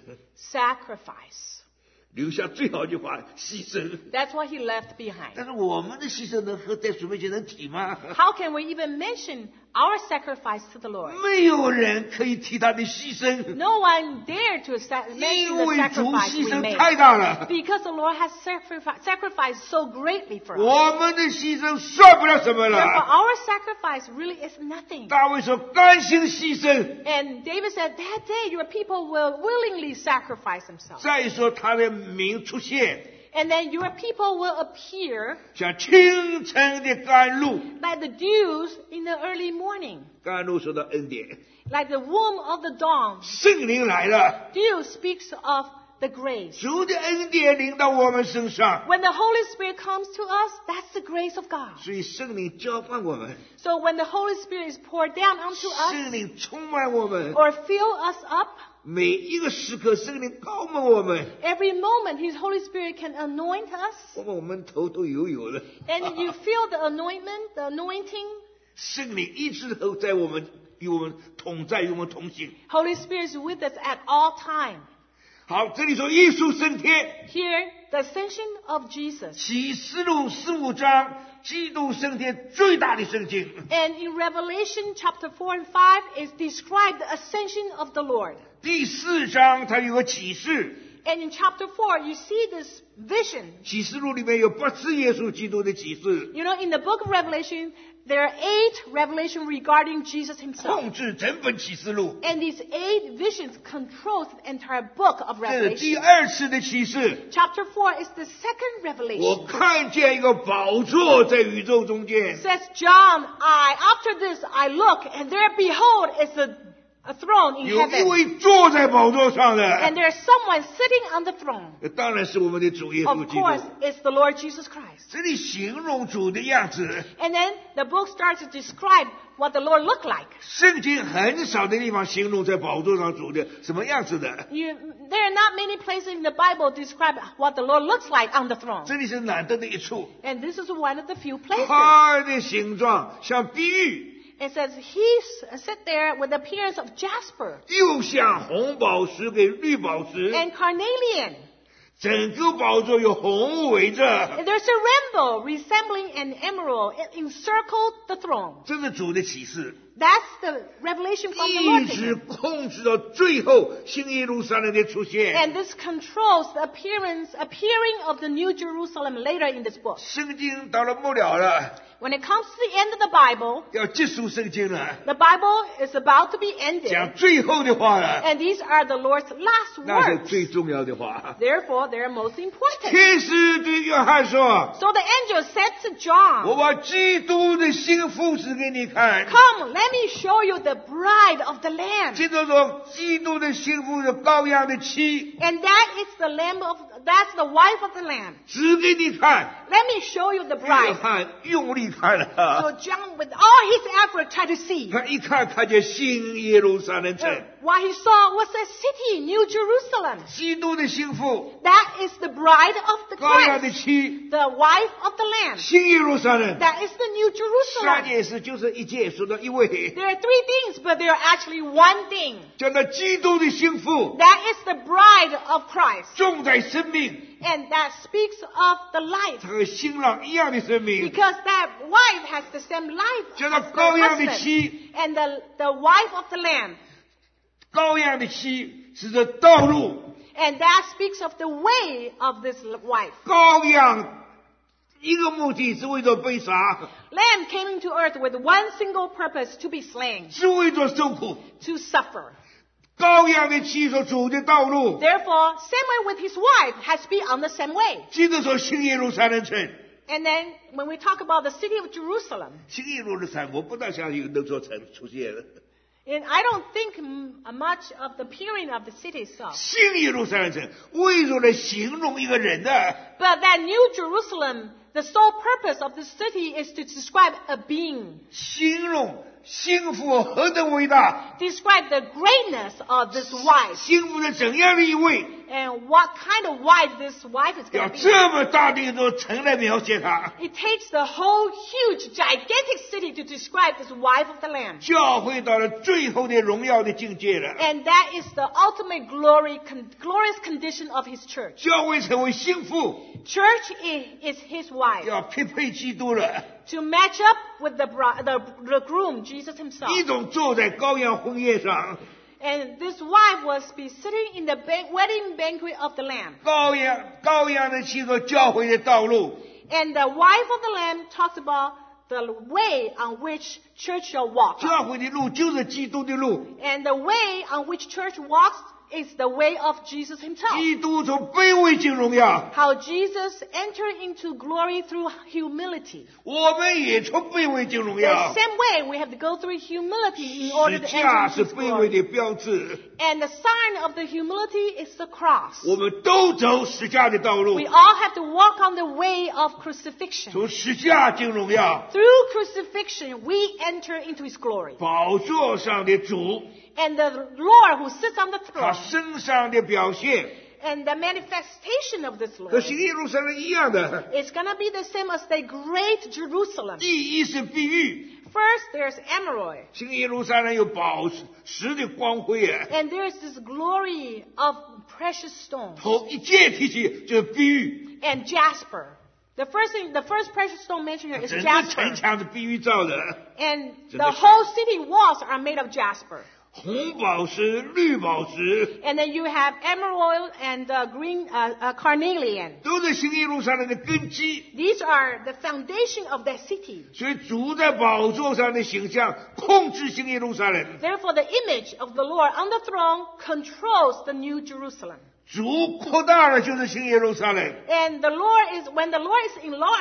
[SPEAKER 2] Sacrifice.
[SPEAKER 1] 留下最好一句话牺牲
[SPEAKER 2] That's what he left behind.
[SPEAKER 1] 但是我们的牺牲能和在主面前能提吗
[SPEAKER 2] How can we even mention our sacrifice to the Lord?
[SPEAKER 1] 没有人可以提他的牺牲
[SPEAKER 2] No one dared to sa-
[SPEAKER 1] 因
[SPEAKER 2] mention the
[SPEAKER 1] 为主
[SPEAKER 2] sacrifice
[SPEAKER 1] 牺
[SPEAKER 2] we
[SPEAKER 1] 牲
[SPEAKER 2] made.
[SPEAKER 1] 太大了
[SPEAKER 2] Because the Lord has sacrificed, sacrificed so greatly for us.
[SPEAKER 1] 我们的牺牲算不了什么
[SPEAKER 2] Therefore,
[SPEAKER 1] 了
[SPEAKER 2] our sacrifice really is nothing.
[SPEAKER 1] 大卫说甘心牺牲
[SPEAKER 2] And David said, that day your people will willingly sacrifice themselves.
[SPEAKER 1] 再说他的名出现
[SPEAKER 2] And then your people will appear
[SPEAKER 1] 像清晨的甘露
[SPEAKER 2] like the dews in the early morning,
[SPEAKER 1] 甘露说到恩典
[SPEAKER 2] like the womb of the dawn.
[SPEAKER 1] 圣灵来了
[SPEAKER 2] Dew speaks of the grace.
[SPEAKER 1] 主的恩典临到我们身上
[SPEAKER 2] When the Holy Spirit comes to us, that's the grace of God.
[SPEAKER 1] 所以圣灵浇灌我们
[SPEAKER 2] So when the Holy Spirit is poured down onto us
[SPEAKER 1] 圣灵充满我们
[SPEAKER 2] or fill us up,
[SPEAKER 1] 每一个时刻圣灵高满我们
[SPEAKER 2] every moment His Holy Spirit can anoint us.
[SPEAKER 1] 我们我们头都油油的
[SPEAKER 2] And you feel the anointment, the anointing.
[SPEAKER 1] 圣灵一直都在我们与我们同在与我们同行
[SPEAKER 2] Holy Spirit is with us at all time.
[SPEAKER 1] 好这里说耶稣升天
[SPEAKER 2] Here, the ascension of Jesus.
[SPEAKER 1] 启示录十五章基督升天最大的圣经
[SPEAKER 2] And in Revelation chapter four and five is described the ascension of the Lord.
[SPEAKER 1] 第四章它有个启示
[SPEAKER 2] And in chapter four, you see this vision.
[SPEAKER 1] 启示录里面有八次耶稣基督的启示
[SPEAKER 2] You know, in the book of Revelation, there are eight revelations regarding Jesus himself.
[SPEAKER 1] 控制整本启示录
[SPEAKER 2] And these eight visions control the entire book of
[SPEAKER 1] 这是第
[SPEAKER 2] Revelation.
[SPEAKER 1] 二次的启示
[SPEAKER 2] Chapter four is the second
[SPEAKER 1] 我
[SPEAKER 2] revelation.
[SPEAKER 1] 看见一个宝座在宇宙中间
[SPEAKER 2] Says John, I, after this I look, and there behold is a a throne in
[SPEAKER 1] 有一
[SPEAKER 2] heaven.
[SPEAKER 1] 位坐在宝座上
[SPEAKER 2] And
[SPEAKER 1] 的，
[SPEAKER 2] there's someone sitting on the throne.
[SPEAKER 1] 当然是我们的主耶稣
[SPEAKER 2] Of
[SPEAKER 1] 基督。
[SPEAKER 2] course, it's the Lord Jesus Christ.
[SPEAKER 1] 这里形容主的样子，
[SPEAKER 2] And then the book starts to describe what the Lord looked like.
[SPEAKER 1] 圣经很少的地方形容在宝座上主的什么样子的。
[SPEAKER 2] You, there are not many places in the Bible describe what the Lord looks like on the throne.
[SPEAKER 1] 这里是难得的一处，
[SPEAKER 2] And this is one of the few places.
[SPEAKER 1] 他的形状像碧玉，
[SPEAKER 2] It says he sit there with the appearance of jasper
[SPEAKER 1] 又像红宝石跟绿宝石，
[SPEAKER 2] and carnelian.
[SPEAKER 1] 整个宝座有红雾围着。
[SPEAKER 2] And there's a rainbow resembling an emerald. It encircled the throne.
[SPEAKER 1] 这是主的启示，
[SPEAKER 2] That's the revelation from the Lord
[SPEAKER 1] 一
[SPEAKER 2] to
[SPEAKER 1] 直
[SPEAKER 2] him.
[SPEAKER 1] 控制到最后新耶路撒冷的出现。
[SPEAKER 2] And this controls the appearance, appearing of the New Jerusalem later in this book.
[SPEAKER 1] 圣经到了末了了，
[SPEAKER 2] When it comes to the end of the Bible,
[SPEAKER 1] 要结束圣经了，
[SPEAKER 2] the Bible is about to be ended.
[SPEAKER 1] 讲最后的话了，
[SPEAKER 2] And these are the Lord's last
[SPEAKER 1] 那是
[SPEAKER 2] words.
[SPEAKER 1] 最重要的话。
[SPEAKER 2] Therefore, they're most important.
[SPEAKER 1] 天使对约翰说
[SPEAKER 2] So the angel said to：“
[SPEAKER 1] 我
[SPEAKER 2] John,
[SPEAKER 1] 把基督的新妇指给你看。
[SPEAKER 2] Come, let me show you the bride of the Lamb.
[SPEAKER 1] 接着说，基督的新妇是羔羊的妻，
[SPEAKER 2] And that is the Lamb of, that's the wife of the Lamb.
[SPEAKER 1] 指给你看。
[SPEAKER 2] Let me show you the
[SPEAKER 1] 约
[SPEAKER 2] bride.
[SPEAKER 1] 翰用力看了，
[SPEAKER 2] So John, with all his effort, tried to see.
[SPEAKER 1] 他一看看见新耶路撒冷城，
[SPEAKER 2] What he saw was a city, New Jerusalem.
[SPEAKER 1] 基督的新妇，
[SPEAKER 2] That is the bride of the
[SPEAKER 1] 羔羊
[SPEAKER 2] Christ,
[SPEAKER 1] 的妻，
[SPEAKER 2] the wife of the Lamb.
[SPEAKER 1] 新耶路撒冷。
[SPEAKER 2] That is the New
[SPEAKER 1] 三
[SPEAKER 2] Jerusalem.
[SPEAKER 1] 件事就是一件说到一位，
[SPEAKER 2] There are three things, but they are actually one thing.
[SPEAKER 1] 叫做基督的新妇，
[SPEAKER 2] That is the bride of Christ.
[SPEAKER 1] 重在生命，
[SPEAKER 2] And that speaks of the life.
[SPEAKER 1] 他和新郎一样的生命，
[SPEAKER 2] Because that wife has the same life
[SPEAKER 1] 叫
[SPEAKER 2] as
[SPEAKER 1] 做
[SPEAKER 2] the
[SPEAKER 1] 羔羊的
[SPEAKER 2] husband.
[SPEAKER 1] 妻。
[SPEAKER 2] And the, the wife of the Lamb.
[SPEAKER 1] 羔羊的妻是这道路，
[SPEAKER 2] And that speaks of the way of this wife.
[SPEAKER 1] 羔羊一个目的是为着被杀，
[SPEAKER 2] Lamb came into earth with one single purpose, to be slain,
[SPEAKER 1] 是为着受苦。
[SPEAKER 2] to suffer.
[SPEAKER 1] 羔羊的妻所走的道路，
[SPEAKER 2] Therefore, same way with his wife has to be on the same way.
[SPEAKER 1] 接着说新耶路撒冷城，
[SPEAKER 2] And then when we talk about the city of Jerusalem,
[SPEAKER 1] 新耶路撒冷，我不大相信那座城出现了。
[SPEAKER 2] and I don't think m- much of the appearing of the city itself.
[SPEAKER 1] 新耶路撒冷城为着来形容一个人的，
[SPEAKER 2] But that New Jerusalem, the sole purpose of the city is to describe a being,
[SPEAKER 1] 形容幸福何等伟大，
[SPEAKER 2] describe the greatness of this wife,
[SPEAKER 1] 幸福是怎样的一位，
[SPEAKER 2] and what kind of wife this wife is
[SPEAKER 1] 要
[SPEAKER 2] going to be.
[SPEAKER 1] 这么大的一座城来描写他。
[SPEAKER 2] It takes the whole huge, gigantic city to describe this wife of the Lamb.
[SPEAKER 1] 教会到了最后的荣耀的境界了，
[SPEAKER 2] And that is the ultimate glory, con- glorious condition of his church.
[SPEAKER 1] 教会成为幸福，
[SPEAKER 2] Church is, is his wife.
[SPEAKER 1] 要匹配基督了。
[SPEAKER 2] To match up with the, bri- the, the groom, Jesus himself.
[SPEAKER 1] 一种坐在羔羊婚宴上，
[SPEAKER 2] And this wife was be sitting in the ban- wedding banquet of the Lamb.
[SPEAKER 1] 羔羊羔羊的七个教会的道路，
[SPEAKER 2] And the wife of the Lamb talks about the way on which church shall walk.
[SPEAKER 1] 教会的路就是基督的路。
[SPEAKER 2] And the way on which church walks is the way of Jesus himself.
[SPEAKER 1] 基督从卑微进荣耀，
[SPEAKER 2] How Jesus entered into glory through humility.
[SPEAKER 1] 我们也从卑微进荣
[SPEAKER 2] The
[SPEAKER 1] 耀。
[SPEAKER 2] same way we have to go through humility in order
[SPEAKER 1] 十
[SPEAKER 2] to
[SPEAKER 1] 架
[SPEAKER 2] enter
[SPEAKER 1] 是
[SPEAKER 2] into his
[SPEAKER 1] 卑微
[SPEAKER 2] glory.
[SPEAKER 1] 的标志，
[SPEAKER 2] And the sign of the humility is the cross.
[SPEAKER 1] 我们都走十架的道路
[SPEAKER 2] We，all have to walk on the way of crucifixion.
[SPEAKER 1] 从十架进荣耀。
[SPEAKER 2] Through crucifixion, we enter into his glory.
[SPEAKER 1] 宝座上的主，
[SPEAKER 2] And the Lord who sits on the
[SPEAKER 1] 他
[SPEAKER 2] throne
[SPEAKER 1] 身上的表现
[SPEAKER 2] and the manifestation of this
[SPEAKER 1] 和
[SPEAKER 2] Lord
[SPEAKER 1] 新耶路撒冷一样的。
[SPEAKER 2] is going to be the same as the great Jerusalem.
[SPEAKER 1] 第一是碧玉，
[SPEAKER 2] First, there's emerald.
[SPEAKER 1] 新耶路撒冷有宝石石的光辉啊。
[SPEAKER 2] And there's this glory of precious stones
[SPEAKER 1] 头一件提起就是碧玉，
[SPEAKER 2] and jasper. The first thing, the first precious stone mentioned here is
[SPEAKER 1] 整个城
[SPEAKER 2] jasper.
[SPEAKER 1] 墙是碧玉造的，
[SPEAKER 2] And
[SPEAKER 1] 真的
[SPEAKER 2] the
[SPEAKER 1] 是。
[SPEAKER 2] whole city walls are made of jasper.
[SPEAKER 1] 红宝石、绿宝石
[SPEAKER 2] And then you have emerald and uh, green uh, uh, carnelian.
[SPEAKER 1] 都是新耶路撒冷的根基。
[SPEAKER 2] These are the foundation of that city.
[SPEAKER 1] 所以主在宝座上的形象控制新耶路撒冷，
[SPEAKER 2] Therefore, the image of the Lord on the throne controls the New Jerusalem.
[SPEAKER 1] 主扩大了就是新耶路撒冷。
[SPEAKER 2] And the Lord is, when the Lord is enlarged,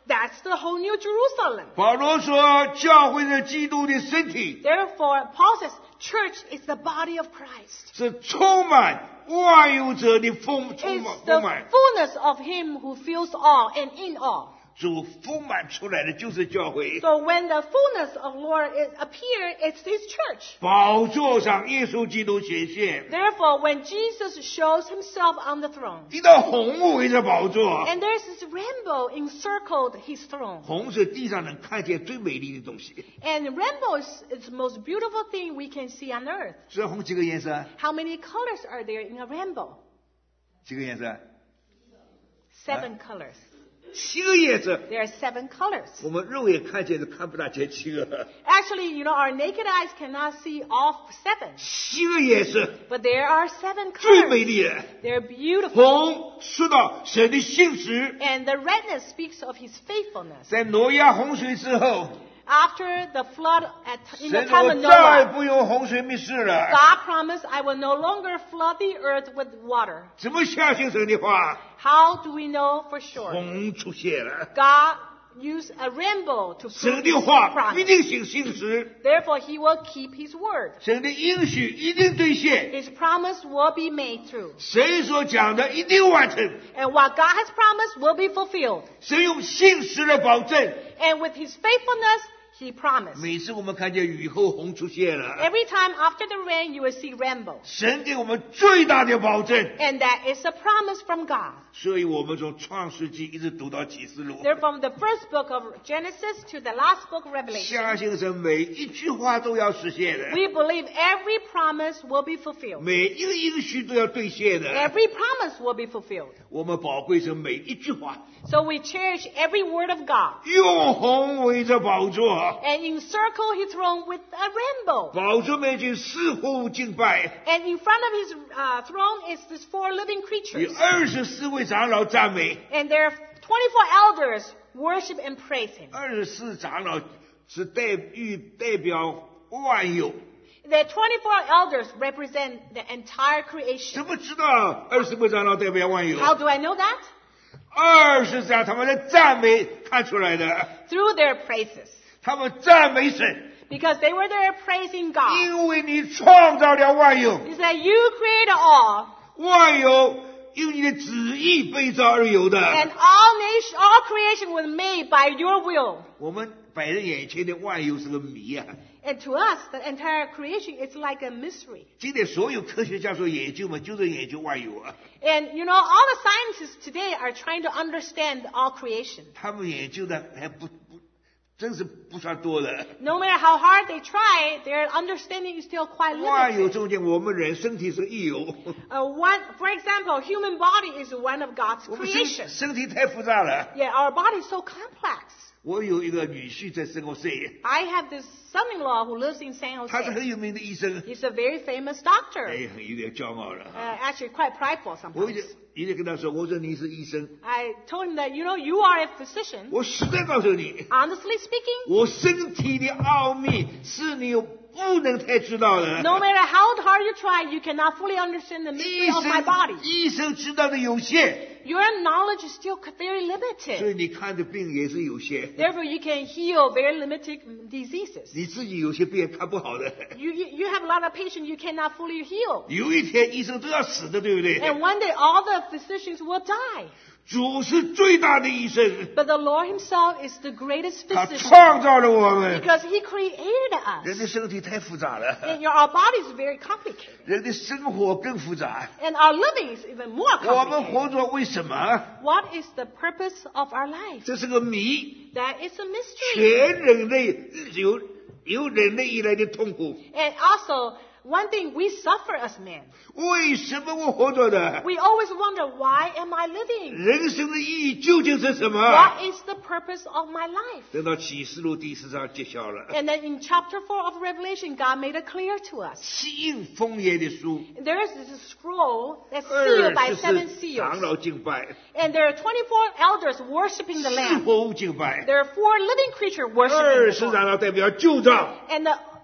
[SPEAKER 2] That's the whole New Jerusalem.
[SPEAKER 1] 保罗说，教会是基督的身体，
[SPEAKER 2] Therefore, Paul says, church is the body of Christ.
[SPEAKER 1] 是充满万有者的丰充
[SPEAKER 2] It's
[SPEAKER 1] 满
[SPEAKER 2] the
[SPEAKER 1] 丰满。
[SPEAKER 2] fullness of Him who fills all and in all.
[SPEAKER 1] 主丰满出来的就是教会。
[SPEAKER 2] So when the fullness of Lord is appear, it's His church.
[SPEAKER 1] 宝座上耶稣基督显现，
[SPEAKER 2] Therefore, when Jesus shows Himself on the throne,
[SPEAKER 1] 一道红幕围着宝座，
[SPEAKER 2] and there's this rainbow encircled His throne.
[SPEAKER 1] 红是地上能看见最美丽的东西。
[SPEAKER 2] And rainbow is, is the most beautiful thing we can see on earth.
[SPEAKER 1] 这红几个颜色？
[SPEAKER 2] How many colors are there in a rainbow?
[SPEAKER 1] 几个颜色？
[SPEAKER 2] Seven colors.
[SPEAKER 1] 七个颜色。
[SPEAKER 2] There are seven colors.
[SPEAKER 1] 我们肉眼看见是看不大见七个，
[SPEAKER 2] Actually, you know, our naked eyes cannot see all seven.
[SPEAKER 1] 七个颜色
[SPEAKER 2] But there are seven
[SPEAKER 1] 最美
[SPEAKER 2] colors.
[SPEAKER 1] 丽的。
[SPEAKER 2] They're beautiful.
[SPEAKER 1] 红说到神的信实，
[SPEAKER 2] And the redness speaks of His faithfulness.
[SPEAKER 1] 在挪亚洪水之后，
[SPEAKER 2] After the flood at, in the
[SPEAKER 1] 神
[SPEAKER 2] time
[SPEAKER 1] 我
[SPEAKER 2] of
[SPEAKER 1] 再
[SPEAKER 2] Noah,
[SPEAKER 1] 不用洪水灭世了。
[SPEAKER 2] God promised, I will no longer flood the earth with water.
[SPEAKER 1] 怎么相信神的话？
[SPEAKER 2] How do we know for sure?
[SPEAKER 1] 红出现了，
[SPEAKER 2] God used a rainbow to
[SPEAKER 1] 神
[SPEAKER 2] prove
[SPEAKER 1] 的
[SPEAKER 2] His
[SPEAKER 1] 话一
[SPEAKER 2] promise.
[SPEAKER 1] 定行信实，
[SPEAKER 2] Therefore, He will keep His word.
[SPEAKER 1] 神的应许一定兑现，
[SPEAKER 2] His promise will be made true.
[SPEAKER 1] 神所讲的一定完成，
[SPEAKER 2] And what God has promised will be fulfilled.
[SPEAKER 1] 神用信实来保证。
[SPEAKER 2] And with His faithfulness, He promised.
[SPEAKER 1] 每次我们看见雨后红出现了，
[SPEAKER 2] Every time after the rain, you will see rainbow.
[SPEAKER 1] 神给我们最大的保证。
[SPEAKER 2] And that is a promise from God.
[SPEAKER 1] 所以我们从创世纪一直读到启示录，
[SPEAKER 2] They're from the first book of Genesis to the last book of Revelation.
[SPEAKER 1] 相信神每一句话都要实现的，
[SPEAKER 2] We believe every promise will be fulfilled.
[SPEAKER 1] 每一个应许都要兑现的。
[SPEAKER 2] Every promise will be fulfilled.
[SPEAKER 1] 我们宝贵神每一句话，
[SPEAKER 2] So we cherish every word of God
[SPEAKER 1] 用红围着宝座，
[SPEAKER 2] and encircle His throne with a rainbow.
[SPEAKER 1] 宝座面前四户敬拜，
[SPEAKER 2] And in front of His uh, throne is these four living
[SPEAKER 1] 有
[SPEAKER 2] creatures.
[SPEAKER 1] 二十四位长老赞美。
[SPEAKER 2] And there are twenty-four elders worship and praise Him.
[SPEAKER 1] 二十四长老是代喻代表万有，
[SPEAKER 2] The twenty-four elders represent the entire creation.
[SPEAKER 1] 怎么知道二十位长老代表万有？
[SPEAKER 2] How do I know that?
[SPEAKER 1] 二十章他们的赞美看出来的，
[SPEAKER 2] Through their praises.
[SPEAKER 1] 他们赞美神，
[SPEAKER 2] Because they were there praising God.
[SPEAKER 1] 因为你创造了万有，
[SPEAKER 2] He said, you created all.
[SPEAKER 1] 万有因你的旨意被造而有的。
[SPEAKER 2] And all nation, all creation was made by your will.
[SPEAKER 1] 我们摆在眼前的万有是个谜啊！
[SPEAKER 2] And to us, the entire creation is like a mystery.
[SPEAKER 1] 今天所有科学家所研究嘛，就是研究万有啊。
[SPEAKER 2] And you know, all the scientists today are trying to understand all creation.
[SPEAKER 1] 他们研究的还不不，真是不算多的。
[SPEAKER 2] No matter how hard they try, their understanding is still quite
[SPEAKER 1] 万有
[SPEAKER 2] limited.
[SPEAKER 1] 中间，我们人身体是一有，
[SPEAKER 2] Uh, one, for example, human body is one of God's
[SPEAKER 1] 我们
[SPEAKER 2] creation.
[SPEAKER 1] 身身体太复杂了。
[SPEAKER 2] Yeah, our body is so complex.
[SPEAKER 1] 我有一个女婿在圣何塞，
[SPEAKER 2] I have this son-in-law who lives in San
[SPEAKER 1] 他是
[SPEAKER 2] Jose.
[SPEAKER 1] 很有名的医生，
[SPEAKER 2] He's a very famous doctor.
[SPEAKER 1] 哎，很有点骄傲了。
[SPEAKER 2] Uh, actually, quite prideful
[SPEAKER 1] 我一
[SPEAKER 2] sometimes.
[SPEAKER 1] 直一直跟他说，我说你是医生，
[SPEAKER 2] I told him that, you know, you are a physician.
[SPEAKER 1] 我实在告诉你，
[SPEAKER 2] Honestly speaking,
[SPEAKER 1] 我身体的奥秘是你不能太知道的。
[SPEAKER 2] no matter how hard you try, you cannot fully understand the
[SPEAKER 1] 医
[SPEAKER 2] mystery of my
[SPEAKER 1] 生
[SPEAKER 2] body.
[SPEAKER 1] 医生知道的有限，
[SPEAKER 2] Your knowledge is still very
[SPEAKER 1] 所
[SPEAKER 2] limited.
[SPEAKER 1] 以你看的病也是有限。
[SPEAKER 2] Therefore, you can heal very limited diseases.
[SPEAKER 1] 你自己有些病看不好的，
[SPEAKER 2] You, you, you have a lot of patients you cannot fully heal.
[SPEAKER 1] 有一天医生都要死的，对不对？
[SPEAKER 2] And one day, all the physicians will die.
[SPEAKER 1] 主是最大的医生，
[SPEAKER 2] But the Lord Himself is the greatest
[SPEAKER 1] 他
[SPEAKER 2] physician
[SPEAKER 1] 创造了我们。
[SPEAKER 2] because He created
[SPEAKER 1] 人
[SPEAKER 2] us.
[SPEAKER 1] 的身体太复杂了，
[SPEAKER 2] And your, our body is very complicated.
[SPEAKER 1] 人的生活更复杂。
[SPEAKER 2] And our living is even more
[SPEAKER 1] 我们
[SPEAKER 2] complicated.
[SPEAKER 1] 活着为什么？
[SPEAKER 2] What is the purpose of our life?
[SPEAKER 1] 这是个谜。
[SPEAKER 2] That is a mystery.
[SPEAKER 1] 全人类有有人类以来的痛苦，
[SPEAKER 2] And also, one thing, we suffer as men.
[SPEAKER 1] 为什么我活着的？
[SPEAKER 2] We always wonder, why am I living?
[SPEAKER 1] 人生的意义究竟是什么？
[SPEAKER 2] What is the purpose of my life?
[SPEAKER 1] 等到启示录第四章揭晓了，
[SPEAKER 2] And then in chapter four of Revelation, God made it clear to us.
[SPEAKER 1] 七印封严的书，
[SPEAKER 2] There is this scroll that's
[SPEAKER 1] 二
[SPEAKER 2] sealed by
[SPEAKER 1] 十
[SPEAKER 2] seven
[SPEAKER 1] 四长
[SPEAKER 2] seals.
[SPEAKER 1] 老敬拜，
[SPEAKER 2] And there are twenty-four elders worshiping the
[SPEAKER 1] 四
[SPEAKER 2] Lamb.
[SPEAKER 1] 活物敬拜，
[SPEAKER 2] There are four living creatures
[SPEAKER 1] 二
[SPEAKER 2] worshiping
[SPEAKER 1] 十
[SPEAKER 2] the Lord.
[SPEAKER 1] 长老代表旧造，
[SPEAKER 2] And the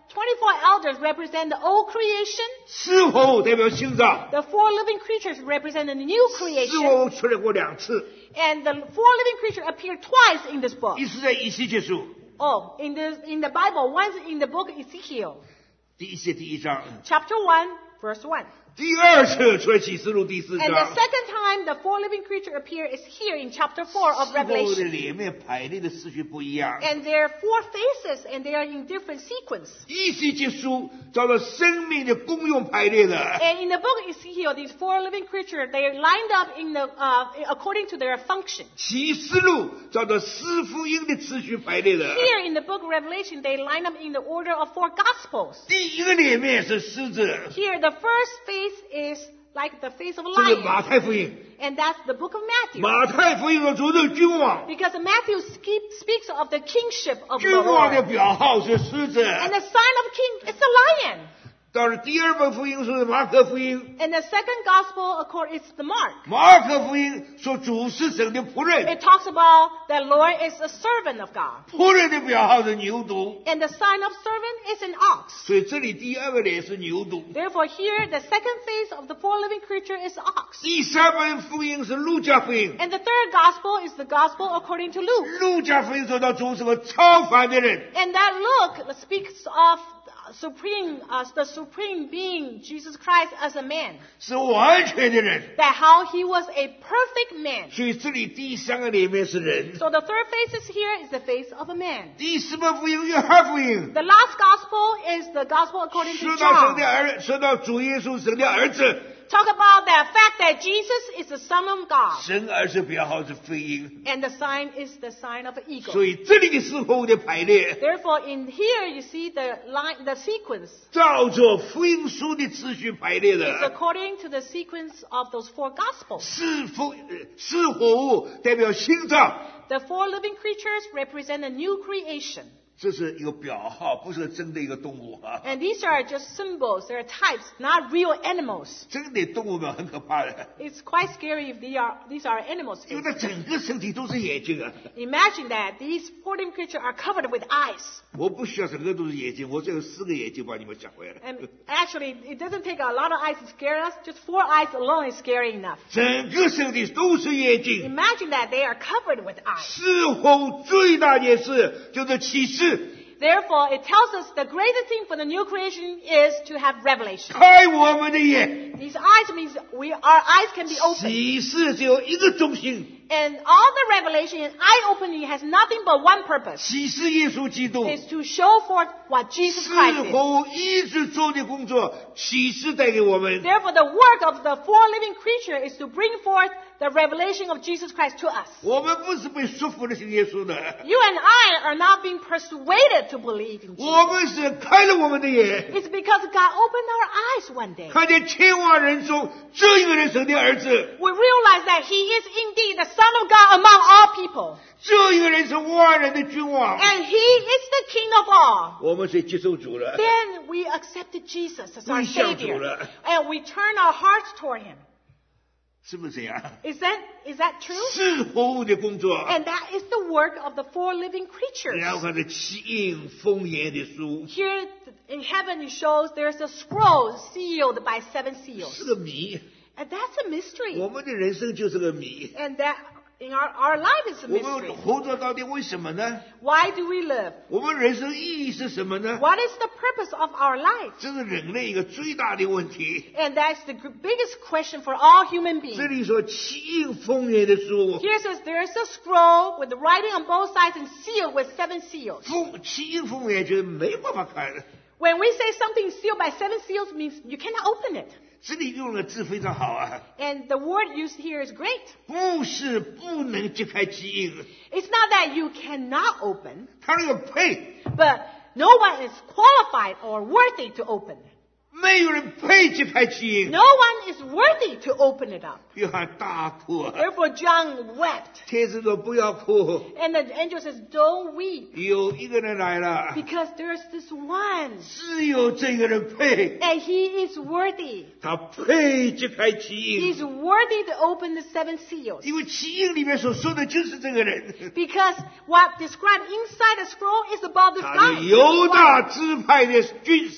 [SPEAKER 2] twenty-four elders represent the old creation.
[SPEAKER 1] 四活物代表新造，
[SPEAKER 2] The four living creatures represent the new
[SPEAKER 1] 四
[SPEAKER 2] creation.
[SPEAKER 1] 活物出来过两次，
[SPEAKER 2] And the four living creatures appear twice in this book.
[SPEAKER 1] 一次在以西结书
[SPEAKER 2] Oh, in the, in the Bible, once in the book Ezekiel,
[SPEAKER 1] 第一节第一章，
[SPEAKER 2] chapter one, verse one.
[SPEAKER 1] 第二次出来启示录第四
[SPEAKER 2] And
[SPEAKER 1] 章
[SPEAKER 2] the。second time the four living creatures appear is here in chapter four of
[SPEAKER 1] 四活物的
[SPEAKER 2] Revelation.
[SPEAKER 1] 脸面排列的次序不一样。
[SPEAKER 2] And there are four faces and they are in different sequence.
[SPEAKER 1] 以西结书照着生命的功用排列的，
[SPEAKER 2] And in the book Ezekiel, these four living creatures, they are lined up in the, uh, according to their function.
[SPEAKER 1] 启示录照着四福音的次序排列的。
[SPEAKER 2] Here in the book of Revelation, they line up in the order of four gospels.
[SPEAKER 1] 第一个脸面是狮子，
[SPEAKER 2] Here, the first face is like the face of a
[SPEAKER 1] 这是马
[SPEAKER 2] lion.
[SPEAKER 1] 太福音。
[SPEAKER 2] And that's the book of Matthew.
[SPEAKER 1] 马太福音的主是君王，
[SPEAKER 2] Because Matthew speak, speaks of the kingship of the
[SPEAKER 1] 君王的
[SPEAKER 2] Lord.
[SPEAKER 1] 表号是狮子。
[SPEAKER 2] And the sign of king is a lion.
[SPEAKER 1] 到了第二本福音是马可福音，
[SPEAKER 2] And the second gospel, of course, is the mark.
[SPEAKER 1] 马可福音说主是神的仆人，
[SPEAKER 2] It talks about that Lord is a servant of God.
[SPEAKER 1] 仆人的表号是牛犊，
[SPEAKER 2] And the sign of servant is an ox.
[SPEAKER 1] 所以这里第二个脸是牛犊。
[SPEAKER 2] Therefore, here, the second face of the four living creature is ox.
[SPEAKER 1] 第三本福音是路加福音，
[SPEAKER 2] And the third gospel is the gospel according to Luke.
[SPEAKER 1] 路加福音说到主是个超凡的人，
[SPEAKER 2] And that Luke speaks of supreme, uh, the supreme being, Jesus Christ, as a man.
[SPEAKER 1] 是完全的人。
[SPEAKER 2] That how he was a perfect man.
[SPEAKER 1] 所以这里第三个脸面是人。
[SPEAKER 2] So the third face is here is the face of a man.
[SPEAKER 1] 第四本福音约翰福音
[SPEAKER 2] The last gospel is the gospel according to
[SPEAKER 1] 说到神
[SPEAKER 2] John.
[SPEAKER 1] 的儿，说到主耶稣神的儿子，
[SPEAKER 2] Talk about the fact that Jesus is the Son of God.
[SPEAKER 1] 神儿子表号是飞鹰，
[SPEAKER 2] And the sign is the sign of an
[SPEAKER 1] 所
[SPEAKER 2] eagle.
[SPEAKER 1] 以这里的四活物的排列，
[SPEAKER 2] Therefore, in here you see the line, the sequence.
[SPEAKER 1] 照着福音书的次序排列
[SPEAKER 2] It's
[SPEAKER 1] 的。
[SPEAKER 2] according to the sequence of those four gospels.
[SPEAKER 1] 四福呃四活物代表新造，
[SPEAKER 2] The four living creatures represent a new creation.
[SPEAKER 1] 这是一个表号，不是真的一个动物啊。
[SPEAKER 2] And these are just symbols. They're types, not real animals.
[SPEAKER 1] 真的动物们很可怕的，
[SPEAKER 2] It's quite scary if they are, these are animals.
[SPEAKER 1] 因为它整个身体都是眼睛啊。
[SPEAKER 2] Imagine that these four living creatures are covered with eyes.
[SPEAKER 1] 我不需要整个都是眼睛，我只有四个眼睛把你们吓回来。
[SPEAKER 2] And actually, it doesn't take a lot of eyes to scare us. Just four eyes alone is scary enough.
[SPEAKER 1] 整个身体都是眼睛。
[SPEAKER 2] Imagine that they are covered with eyes.
[SPEAKER 1] 四活物最大件事就是启示，
[SPEAKER 2] Therefore, it tells us the greatest thing for the new creation is to have revelation.
[SPEAKER 1] 开我们的眼。
[SPEAKER 2] These eyes means we, our eyes can be opened.
[SPEAKER 1] 启示只有一个中心，
[SPEAKER 2] And all the revelation and eye-opening has nothing but one purpose.
[SPEAKER 1] 启示耶稣基督。
[SPEAKER 2] Is to show forth what Jesus
[SPEAKER 1] 四
[SPEAKER 2] Christ is.
[SPEAKER 1] 活物一直做的工作，启示带给我们。
[SPEAKER 2] Therefore, the work of the four living creature is to bring forth the revelation of Jesus Christ to us.
[SPEAKER 1] 我们不是被说服的信耶稣的，
[SPEAKER 2] You and I are not being persuaded to believe in
[SPEAKER 1] 我
[SPEAKER 2] Jesus.
[SPEAKER 1] 们是开了我们的眼，
[SPEAKER 2] It's because God opened our eyes one day.
[SPEAKER 1] 看见千万人中这一个人神的儿子，
[SPEAKER 2] We realize that He is indeed the Son of God among all people.
[SPEAKER 1] 这一个人是万人的君王。
[SPEAKER 2] And He is the King of all.
[SPEAKER 1] 我们是接受主了，
[SPEAKER 2] Then we accepted Jesus as our
[SPEAKER 1] 归向主
[SPEAKER 2] Savior.
[SPEAKER 1] 了，
[SPEAKER 2] And we turn our hearts toward Him.
[SPEAKER 1] 是不是这样？
[SPEAKER 2] Is that, is that true?
[SPEAKER 1] 四活物的工作，
[SPEAKER 2] And that is the work of the four living creatures.
[SPEAKER 1] 然后看着七印封严的书，
[SPEAKER 2] Here in heaven it shows there's a scroll sealed by seven seals.
[SPEAKER 1] 是个谜。
[SPEAKER 2] And that's a mystery.
[SPEAKER 1] 我们的人生就是个谜。
[SPEAKER 2] And that in our, our life is a
[SPEAKER 1] 我
[SPEAKER 2] mystery.
[SPEAKER 1] 们活着到底为什么呢？
[SPEAKER 2] Why do we live?
[SPEAKER 1] 我们人生意义是什么呢？
[SPEAKER 2] What is the purpose of our life?
[SPEAKER 1] 这是人类一个最大的问题。
[SPEAKER 2] And that's the g- biggest question for all human
[SPEAKER 1] 这
[SPEAKER 2] beings.
[SPEAKER 1] 里说七印封严的书，
[SPEAKER 2] Here says there's a scroll with the writing on both sides and sealed with seven seals.
[SPEAKER 1] 封七印封严就是没办法看。
[SPEAKER 2] When we say something sealed by seven seals means you cannot open it.
[SPEAKER 1] 这里用的字非常好啊，
[SPEAKER 2] And the word used here is great.
[SPEAKER 1] 不是不能揭开七印，
[SPEAKER 2] It's not that you cannot open,
[SPEAKER 1] 他那个配
[SPEAKER 2] but no one is qualified or worthy to open.
[SPEAKER 1] 没有人配揭开其印。
[SPEAKER 2] No one is worthy to open it up.
[SPEAKER 1] 约翰大哭啊！
[SPEAKER 2] Therefore John wept.
[SPEAKER 1] 天使说不要哭，
[SPEAKER 2] And the angel says, don't weep.
[SPEAKER 1] 有一个人来了，
[SPEAKER 2] Because there's this one.
[SPEAKER 1] 只有这个人配，
[SPEAKER 2] And he is worthy.
[SPEAKER 1] 他配揭开其印，
[SPEAKER 2] He's worthy to open the seven seals.
[SPEAKER 1] 因为其印里面所说的就是这个人，
[SPEAKER 2] Because what described inside the scroll is about this
[SPEAKER 1] 他
[SPEAKER 2] guy.
[SPEAKER 1] 是犹大支派的军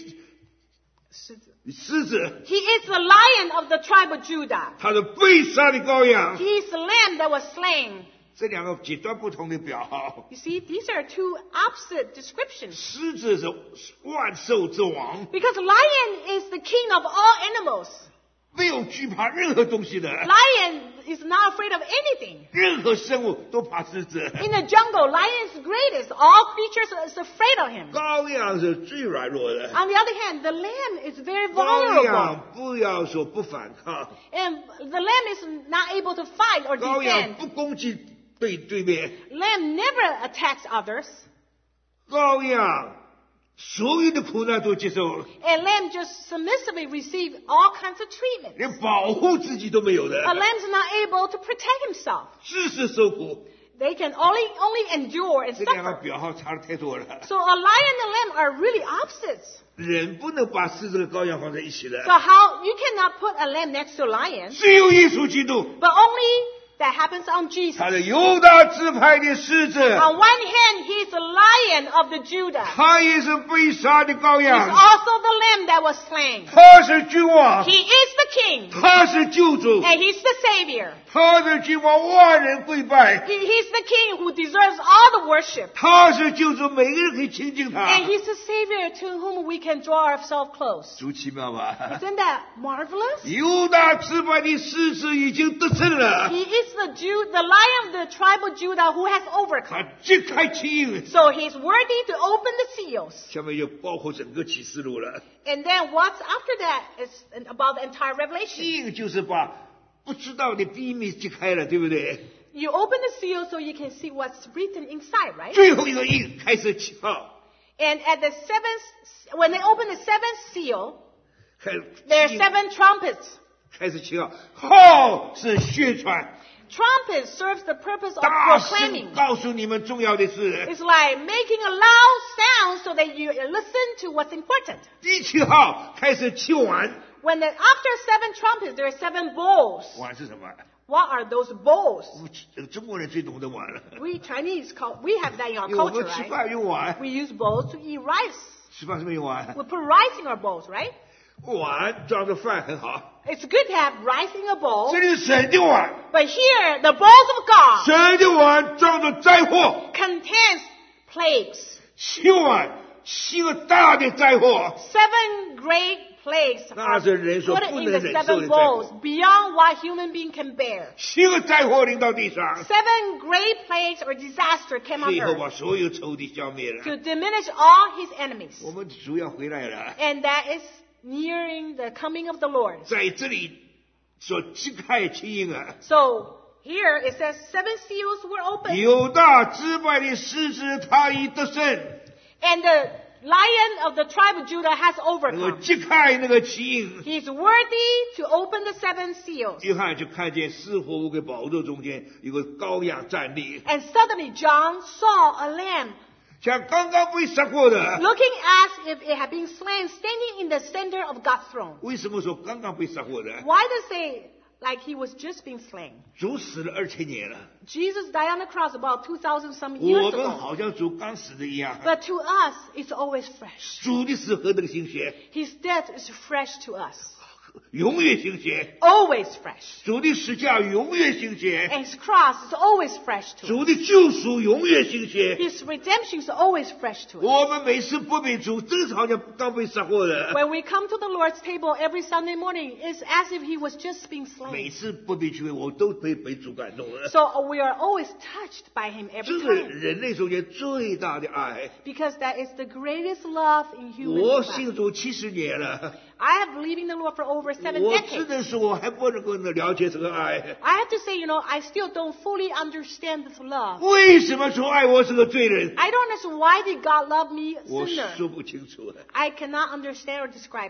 [SPEAKER 1] 狮子，
[SPEAKER 2] He is the lion of the tribe of Judah.
[SPEAKER 1] 他是被杀的羔羊。
[SPEAKER 2] He is the lamb that was slain.
[SPEAKER 1] 这两个极端不同的表号，
[SPEAKER 2] You see, these are two opposite descriptions.
[SPEAKER 1] 狮子是万兽之王，
[SPEAKER 2] Because lion is the king of all animals.
[SPEAKER 1] 没有惧怕任何东西的，
[SPEAKER 2] Lion is not afraid of anything.
[SPEAKER 1] 任何生物都怕狮子。
[SPEAKER 2] In the jungle, lion is the greatest. All creatures are afraid of him.
[SPEAKER 1] 羔羊是最软弱的，
[SPEAKER 2] On the other hand, the lamb is very
[SPEAKER 1] 羔
[SPEAKER 2] vulnerable.
[SPEAKER 1] 羊不要说不反抗，
[SPEAKER 2] And the lamb is not able to fight or
[SPEAKER 1] 羔羊
[SPEAKER 2] defend.
[SPEAKER 1] 不攻击对对面，
[SPEAKER 2] Lamb never attacks others.
[SPEAKER 1] 羔羊所有的苦难都接受了，
[SPEAKER 2] And lamb just submissively receive all kinds of treatment.
[SPEAKER 1] 连保护自己都没有的
[SPEAKER 2] A，lamb's not able to protect himself.
[SPEAKER 1] 只是受苦。
[SPEAKER 2] They can only only endure and
[SPEAKER 1] 这两个
[SPEAKER 2] suffer.
[SPEAKER 1] 表号差的太多了，
[SPEAKER 2] So a lion and a lamb are really opposites.
[SPEAKER 1] 人不能把狮子和羔羊放在一起的
[SPEAKER 2] So，how you cannot put a lamb next to a lion,
[SPEAKER 1] 只有耶稣基督，
[SPEAKER 2] but only that happens on Jesus.
[SPEAKER 1] 他是犹大支派的狮子，
[SPEAKER 2] On one hand, he is the lion of the Judah.
[SPEAKER 1] 他也是被杀的羔
[SPEAKER 2] He's
[SPEAKER 1] 羊，
[SPEAKER 2] also the lamb that was slain.
[SPEAKER 1] 他是君王，
[SPEAKER 2] He is the king,
[SPEAKER 1] 他是救主，
[SPEAKER 2] and he's the savior.
[SPEAKER 1] 他是君王，万人跪拜，
[SPEAKER 2] He, he's the king who deserves all the worship.
[SPEAKER 1] 他是救主，每个人可以亲近他
[SPEAKER 2] And，he's the savior to whom we can draw ourselves close.
[SPEAKER 1] 主奇妙吧？
[SPEAKER 2] Isn't that marvelous?
[SPEAKER 1] 犹大支派的狮子已经得胜了，
[SPEAKER 2] He is the Jew, the lion of the tribe of Judah who has
[SPEAKER 1] 他
[SPEAKER 2] overcome.
[SPEAKER 1] 揭开其印，
[SPEAKER 2] So he's worthy to open the seals.
[SPEAKER 1] 下面就包括整个启示录了。
[SPEAKER 2] And then what's after that is about the entire Revelation.
[SPEAKER 1] 印就是把不知道的秘密揭开了，对不对？
[SPEAKER 2] You open the seal so you can see what's written inside, right?
[SPEAKER 1] 最后一个印开始起号，
[SPEAKER 2] And at the seventh, when they open the seventh seal,
[SPEAKER 1] 开
[SPEAKER 2] there are
[SPEAKER 1] 起
[SPEAKER 2] seven trumpets.
[SPEAKER 1] 开始起号，号是宣传，
[SPEAKER 2] Trumpet serves the purpose of
[SPEAKER 1] 大
[SPEAKER 2] proclaiming.
[SPEAKER 1] 声告诉你们重要的事。
[SPEAKER 2] It's like making a loud sound so that you listen to what's important.
[SPEAKER 1] 第七号开始起碗，
[SPEAKER 2] When the, after seven trumpets, there are seven bowls.
[SPEAKER 1] 碗是什么？
[SPEAKER 2] What are those bowls?
[SPEAKER 1] 我们中国人最懂得碗了，
[SPEAKER 2] We Chinese, call, we have that in our
[SPEAKER 1] 因为我
[SPEAKER 2] culture,
[SPEAKER 1] 们吃
[SPEAKER 2] right?
[SPEAKER 1] 饭用碗，
[SPEAKER 2] We use bowls to eat rice.
[SPEAKER 1] 吃饭是不是用碗？
[SPEAKER 2] We put rice in our bowls, right?
[SPEAKER 1] 碗装着饭很好，
[SPEAKER 2] It's good to have rice in a bowl.
[SPEAKER 1] 这里是神的碗，
[SPEAKER 2] But here, the bowls of God
[SPEAKER 1] 神的碗装着灾祸，
[SPEAKER 2] contains plagues.
[SPEAKER 1] 七碗七个大的灾祸，
[SPEAKER 2] Seven great plagues
[SPEAKER 1] 那
[SPEAKER 2] are
[SPEAKER 1] 是人所
[SPEAKER 2] put
[SPEAKER 1] 不
[SPEAKER 2] in
[SPEAKER 1] 能
[SPEAKER 2] the
[SPEAKER 1] 忍受的
[SPEAKER 2] seven
[SPEAKER 1] 灾
[SPEAKER 2] bowls
[SPEAKER 1] 祸。
[SPEAKER 2] beyond what human being can bear.
[SPEAKER 1] 七个灾祸临到地上，
[SPEAKER 2] Seven great plagues or disaster came on
[SPEAKER 1] 最后
[SPEAKER 2] earth
[SPEAKER 1] 把所有仇敌消灭了。
[SPEAKER 2] to diminish all his enemies.
[SPEAKER 1] 我们主要回来了，
[SPEAKER 2] And that is nearing the coming of the Lord.
[SPEAKER 1] 在这里所揭开其印啊，
[SPEAKER 2] So here it says seven seals were opened.
[SPEAKER 1] 犹大支派的狮子他已得胜，
[SPEAKER 2] And the lion of the tribe of Judah has
[SPEAKER 1] 能够
[SPEAKER 2] overcome.
[SPEAKER 1] 揭开那个其印。
[SPEAKER 2] He's worthy to open the seven seals.
[SPEAKER 1] 约翰就看见四活物跟宝座中间有个羔羊站立，
[SPEAKER 2] And suddenly John saw a lamb
[SPEAKER 1] 像刚刚被杀过的。
[SPEAKER 2] looking as if it had been slain, standing in the center of God's throne.
[SPEAKER 1] 为什么说刚刚被杀过的？
[SPEAKER 2] Why does it say like he was just being slain?
[SPEAKER 1] 主死了二千年了，
[SPEAKER 2] Jesus died on the cross about two thousand some
[SPEAKER 1] 我
[SPEAKER 2] years
[SPEAKER 1] 们
[SPEAKER 2] ago.
[SPEAKER 1] 好像主刚死的一样。
[SPEAKER 2] But to us, it's always fresh.
[SPEAKER 1] 主的死何等新鲜，
[SPEAKER 2] His death is fresh to us.
[SPEAKER 1] 永远新鲜。
[SPEAKER 2] Always fresh.
[SPEAKER 1] 主的十架永远新鲜，
[SPEAKER 2] And his cross is always fresh to us.
[SPEAKER 1] 主的救赎永远新鲜。
[SPEAKER 2] His redemption is always fresh to us.
[SPEAKER 1] 我们每次不被主，真是好像刚被杀过的。
[SPEAKER 2] When we come to the Lord's table every Sunday morning, it's as if he was just being
[SPEAKER 1] 每
[SPEAKER 2] slain.
[SPEAKER 1] 次不被聚会，我都被被主感动了。
[SPEAKER 2] So we are always touched by him
[SPEAKER 1] 这
[SPEAKER 2] every
[SPEAKER 1] 是
[SPEAKER 2] time.
[SPEAKER 1] 人类中间最大的爱。
[SPEAKER 2] Because that is the greatest love in human
[SPEAKER 1] 我
[SPEAKER 2] life.
[SPEAKER 1] 信主七十年了，
[SPEAKER 2] I have believed in the Lord for over seven
[SPEAKER 1] 我只
[SPEAKER 2] decades.
[SPEAKER 1] 能说我还不能够了解这个爱。
[SPEAKER 2] I have to say, you know, I still don't fully understand this love.
[SPEAKER 1] 为什么主爱我是个罪人？
[SPEAKER 2] I don't understand why did God love me,
[SPEAKER 1] 我
[SPEAKER 2] sinner.
[SPEAKER 1] 说不清楚。
[SPEAKER 2] I cannot understand or describe it.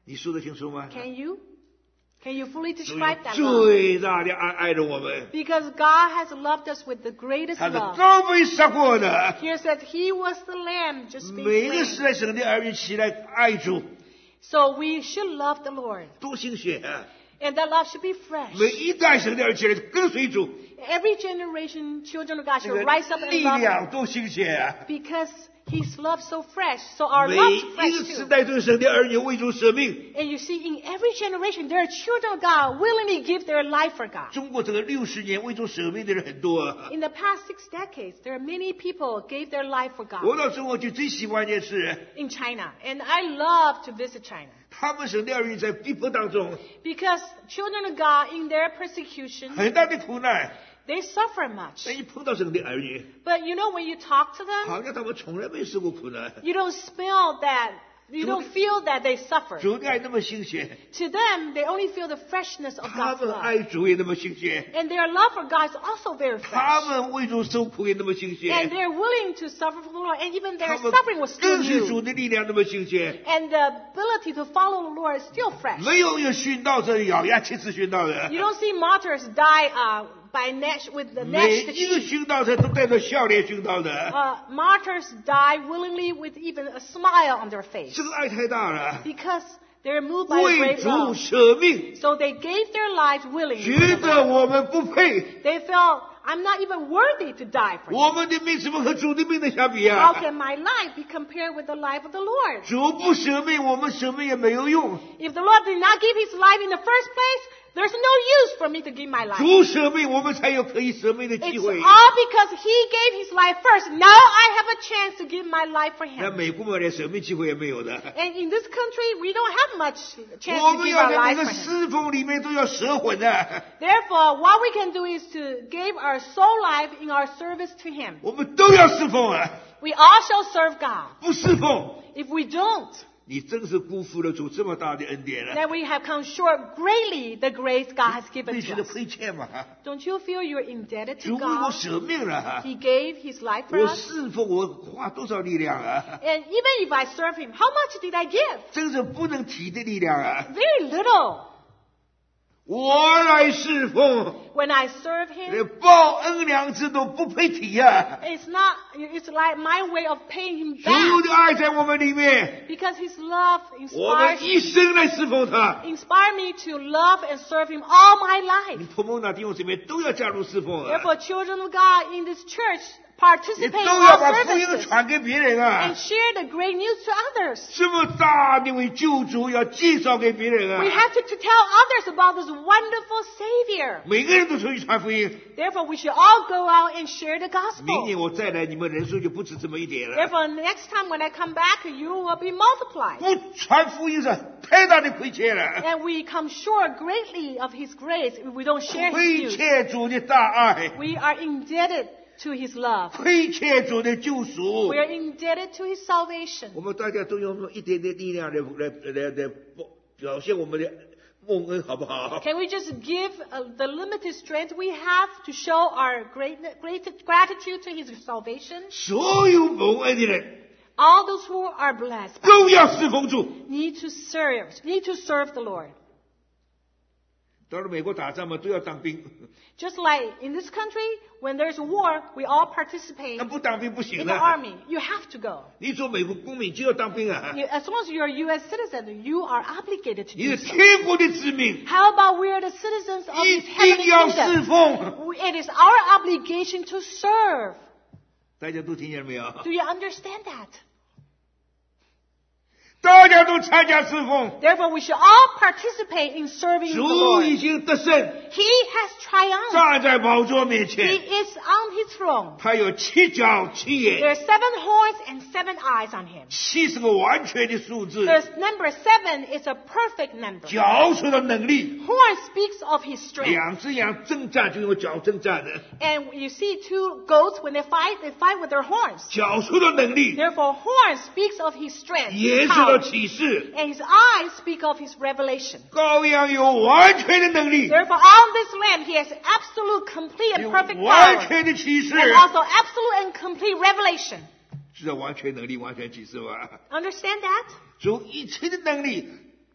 [SPEAKER 1] 你说得清楚吗？
[SPEAKER 2] Can you? Can you fully
[SPEAKER 1] 主
[SPEAKER 2] describe that
[SPEAKER 1] 用
[SPEAKER 2] love?
[SPEAKER 1] 最大的爱爱着我们，
[SPEAKER 2] Because God has loved us with the greatest
[SPEAKER 1] 他是
[SPEAKER 2] love.
[SPEAKER 1] 高被杀过的。
[SPEAKER 2] Here says He was the Lamb just
[SPEAKER 1] 每
[SPEAKER 2] being
[SPEAKER 1] 个时代
[SPEAKER 2] slain.
[SPEAKER 1] 神的儿女起来爱主，
[SPEAKER 2] So we should love the Lord.
[SPEAKER 1] 多新鲜啊！
[SPEAKER 2] And that love should be fresh.
[SPEAKER 1] 每一代神的儿女起来跟随主，
[SPEAKER 2] Every generation, children of God
[SPEAKER 1] 这
[SPEAKER 2] should
[SPEAKER 1] 个
[SPEAKER 2] rise up and
[SPEAKER 1] 力
[SPEAKER 2] love Him.
[SPEAKER 1] 量多新鲜啊！
[SPEAKER 2] Because His love so fresh. So our
[SPEAKER 1] 每
[SPEAKER 2] love
[SPEAKER 1] 一
[SPEAKER 2] is
[SPEAKER 1] 个
[SPEAKER 2] fresh
[SPEAKER 1] 时
[SPEAKER 2] too.
[SPEAKER 1] 代都有神的儿女为主舍命。
[SPEAKER 2] And you see, in every generation, there are children of God willingly give their life for God.
[SPEAKER 1] 中国这个六十年为主舍命的人很多啊！
[SPEAKER 2] In the past six decades, there are many people gave their life for
[SPEAKER 1] 我
[SPEAKER 2] God
[SPEAKER 1] 到中国去最喜欢一件事，
[SPEAKER 2] in China. And I love to visit China.
[SPEAKER 1] 他们神的儿女在逼迫当中
[SPEAKER 2] Because children of God, in their persecution,
[SPEAKER 1] 很大的苦难，
[SPEAKER 2] they suffer much.
[SPEAKER 1] 但一碰到神的儿女，
[SPEAKER 2] But you know, when you talk to them,
[SPEAKER 1] 好像他们从来没受过苦难。
[SPEAKER 2] you don't smell that, you don't feel that they suffer.
[SPEAKER 1] 主的爱那么新鲜，
[SPEAKER 2] To them, they only feel the freshness of
[SPEAKER 1] 他
[SPEAKER 2] God's
[SPEAKER 1] 们
[SPEAKER 2] love.
[SPEAKER 1] 爱主也那么新鲜，
[SPEAKER 2] And their love for God is also very
[SPEAKER 1] 他
[SPEAKER 2] fresh.
[SPEAKER 1] 们为主受苦也那么新
[SPEAKER 2] And
[SPEAKER 1] 鲜，
[SPEAKER 2] they're willing to suffer for the Lord. And even
[SPEAKER 1] 他
[SPEAKER 2] their
[SPEAKER 1] 们
[SPEAKER 2] suffering was still
[SPEAKER 1] 跟随
[SPEAKER 2] new.
[SPEAKER 1] 主的力量那么新鲜。
[SPEAKER 2] And the ability to follow the Lord is still fresh.
[SPEAKER 1] 没有有殉道者咬牙切齿殉道的，
[SPEAKER 2] You don't see martyrs die uh, by gnash, with the
[SPEAKER 1] 每
[SPEAKER 2] gnashed
[SPEAKER 1] 一个
[SPEAKER 2] teeth.
[SPEAKER 1] 殉道者都带着笑脸殉道的，
[SPEAKER 2] Uh, martyrs die willingly with even a smile on their face.
[SPEAKER 1] 这个爱太大了，
[SPEAKER 2] Because they're moved by a
[SPEAKER 1] 为
[SPEAKER 2] great
[SPEAKER 1] 主
[SPEAKER 2] love.
[SPEAKER 1] 舍命，
[SPEAKER 2] So they gave their lives willingly.
[SPEAKER 1] 觉得我们不配，
[SPEAKER 2] They felt, I'm not even worthy to die for you.
[SPEAKER 1] 我们的命怎么和主的命能相比
[SPEAKER 2] How
[SPEAKER 1] 啊？
[SPEAKER 2] can my life be compared with the life of the Lord?
[SPEAKER 1] 主不舍命，我们舍命也没有用。
[SPEAKER 2] If the Lord did not give his life in the first place, there's no use for me to give my life.
[SPEAKER 1] 主舍命，我们才有可以舍命的机
[SPEAKER 2] It's
[SPEAKER 1] 会。
[SPEAKER 2] all because he gave his life first. Now I have a chance to give my life for
[SPEAKER 1] 那
[SPEAKER 2] him.
[SPEAKER 1] 美国嘛，连舍命机会也没有的。
[SPEAKER 2] And in this country, we don't have much chance
[SPEAKER 1] 我
[SPEAKER 2] to
[SPEAKER 1] 们
[SPEAKER 2] give
[SPEAKER 1] 要
[SPEAKER 2] our
[SPEAKER 1] 在每
[SPEAKER 2] life
[SPEAKER 1] 个
[SPEAKER 2] for him.
[SPEAKER 1] 侍奉里面都要舍混的。
[SPEAKER 2] Therefore, what we can do is to give our soul life in our service to him.
[SPEAKER 1] 我们都要侍奉啊！
[SPEAKER 2] We all shall serve God.
[SPEAKER 1] 不侍奉，
[SPEAKER 2] If we don't,
[SPEAKER 1] 你真是辜负了主这么大的恩典了。
[SPEAKER 2] then we have come short greatly the grace God has
[SPEAKER 1] 必
[SPEAKER 2] given
[SPEAKER 1] 须
[SPEAKER 2] to
[SPEAKER 1] 的
[SPEAKER 2] us.
[SPEAKER 1] 亏欠嘛！
[SPEAKER 2] Don't you feel you're indebted
[SPEAKER 1] 主
[SPEAKER 2] to
[SPEAKER 1] 为我
[SPEAKER 2] God?
[SPEAKER 1] 舍命了，
[SPEAKER 2] He gave his life for
[SPEAKER 1] 我
[SPEAKER 2] us.
[SPEAKER 1] 侍奉我花多少力量啊？
[SPEAKER 2] And even if I serve him, how much did I give?
[SPEAKER 1] 真是不能提的力量啊！
[SPEAKER 2] Very little.
[SPEAKER 1] 我来侍奉，
[SPEAKER 2] When I serve him,
[SPEAKER 1] 连报恩两字都不配提啊！
[SPEAKER 2] it's not, it's like my way of paying him
[SPEAKER 1] 主
[SPEAKER 2] back.
[SPEAKER 1] 的爱在我们里面，
[SPEAKER 2] Because his love
[SPEAKER 1] 我们
[SPEAKER 2] inspires
[SPEAKER 1] 一生来侍奉他。
[SPEAKER 2] inspire me to love and serve him all my
[SPEAKER 1] 你
[SPEAKER 2] life.
[SPEAKER 1] 同盟那弟兄姊妹都要加入侍奉啊！
[SPEAKER 2] Therefore, children of God in this church
[SPEAKER 1] 你
[SPEAKER 2] participate
[SPEAKER 1] 都
[SPEAKER 2] in
[SPEAKER 1] 要
[SPEAKER 2] all
[SPEAKER 1] 把福音
[SPEAKER 2] services
[SPEAKER 1] 传给别人啊
[SPEAKER 2] and！share the great news to others.
[SPEAKER 1] 这么大的一位救主要介绍给别人
[SPEAKER 2] We
[SPEAKER 1] 啊！
[SPEAKER 2] have to, to tell others about this wonderful Savior.
[SPEAKER 1] 每个人都出去传福音。
[SPEAKER 2] Therefore, we should all go out and share the
[SPEAKER 1] 明
[SPEAKER 2] gospel.
[SPEAKER 1] 年我再来，你们人数就不止这么一点了。
[SPEAKER 2] Therefore, next time when I come back, you will be multiplied.
[SPEAKER 1] 不传福音是太大的亏欠了，
[SPEAKER 2] And we come short greatly of His grace if we don't share
[SPEAKER 1] 亏
[SPEAKER 2] His news.
[SPEAKER 1] 欠主的大爱，
[SPEAKER 2] We are indebted to His love.
[SPEAKER 1] 亏欠主的救赎
[SPEAKER 2] We。are indebted to His salvation.
[SPEAKER 1] 我们大家都用一点点力量来来来来表现我们的蒙恩，好不好？
[SPEAKER 2] Can we just give uh, the limited strength we have to show our great, great gratitude to His salvation?
[SPEAKER 1] 所有蒙恩的人
[SPEAKER 2] All those who are blessed
[SPEAKER 1] 都要侍奉主。
[SPEAKER 2] need to serve, need to serve the Lord.
[SPEAKER 1] 到了美国打仗嘛，都要当兵，
[SPEAKER 2] Just like in this country, when there's a war, we all participate
[SPEAKER 1] 那不当兵不
[SPEAKER 2] in
[SPEAKER 1] 行
[SPEAKER 2] the
[SPEAKER 1] 的。
[SPEAKER 2] army. You have to go.
[SPEAKER 1] 你做美国公民就要当兵啊！
[SPEAKER 2] You- As long as you're a U S citizen, you are obligated to
[SPEAKER 1] 你
[SPEAKER 2] do
[SPEAKER 1] 是
[SPEAKER 2] so.
[SPEAKER 1] 天国的子民，
[SPEAKER 2] How about we are the citizens of
[SPEAKER 1] 一
[SPEAKER 2] His
[SPEAKER 1] 定
[SPEAKER 2] heavenly
[SPEAKER 1] 要侍
[SPEAKER 2] kingdom?
[SPEAKER 1] 奉。
[SPEAKER 2] It is our obligation to serve.
[SPEAKER 1] 大家都听见了没有？
[SPEAKER 2] Do you understand that?
[SPEAKER 1] 大家都参加侍奉，
[SPEAKER 2] Therefore, we should all participate in serving the
[SPEAKER 1] 主
[SPEAKER 2] Lord.
[SPEAKER 1] 已经得胜，
[SPEAKER 2] He has triumphed.
[SPEAKER 1] 站在宝座面
[SPEAKER 2] He
[SPEAKER 1] 前，
[SPEAKER 2] is on His throne.
[SPEAKER 1] 他有七角七
[SPEAKER 2] There
[SPEAKER 1] 眼，
[SPEAKER 2] are seven horns and seven eyes on Him.
[SPEAKER 1] 七是个完全的数字，
[SPEAKER 2] The number seven is a perfect number.
[SPEAKER 1] 角出的能力。
[SPEAKER 2] Horn speaks of His strength.
[SPEAKER 1] 两只羊征战就用角征战的，
[SPEAKER 2] And you see two goats, when they fight, they fight with their horns.
[SPEAKER 1] 角出的能力，
[SPEAKER 2] Therefore, horn speaks of His strength,
[SPEAKER 1] 眼
[SPEAKER 2] his
[SPEAKER 1] 出的
[SPEAKER 2] power.
[SPEAKER 1] 启示，
[SPEAKER 2] And His eyes speak of His revelation.
[SPEAKER 1] 羔羊有完全的能力，
[SPEAKER 2] Therefore, on this lamb, He has absolute, complete,
[SPEAKER 1] 有
[SPEAKER 2] and perfect
[SPEAKER 1] 完
[SPEAKER 2] power.
[SPEAKER 1] 全的启示，
[SPEAKER 2] And also absolute and complete revelation.
[SPEAKER 1] 知道完全能力、完全启示吧？
[SPEAKER 2] Understand that?
[SPEAKER 1] 主一切的能力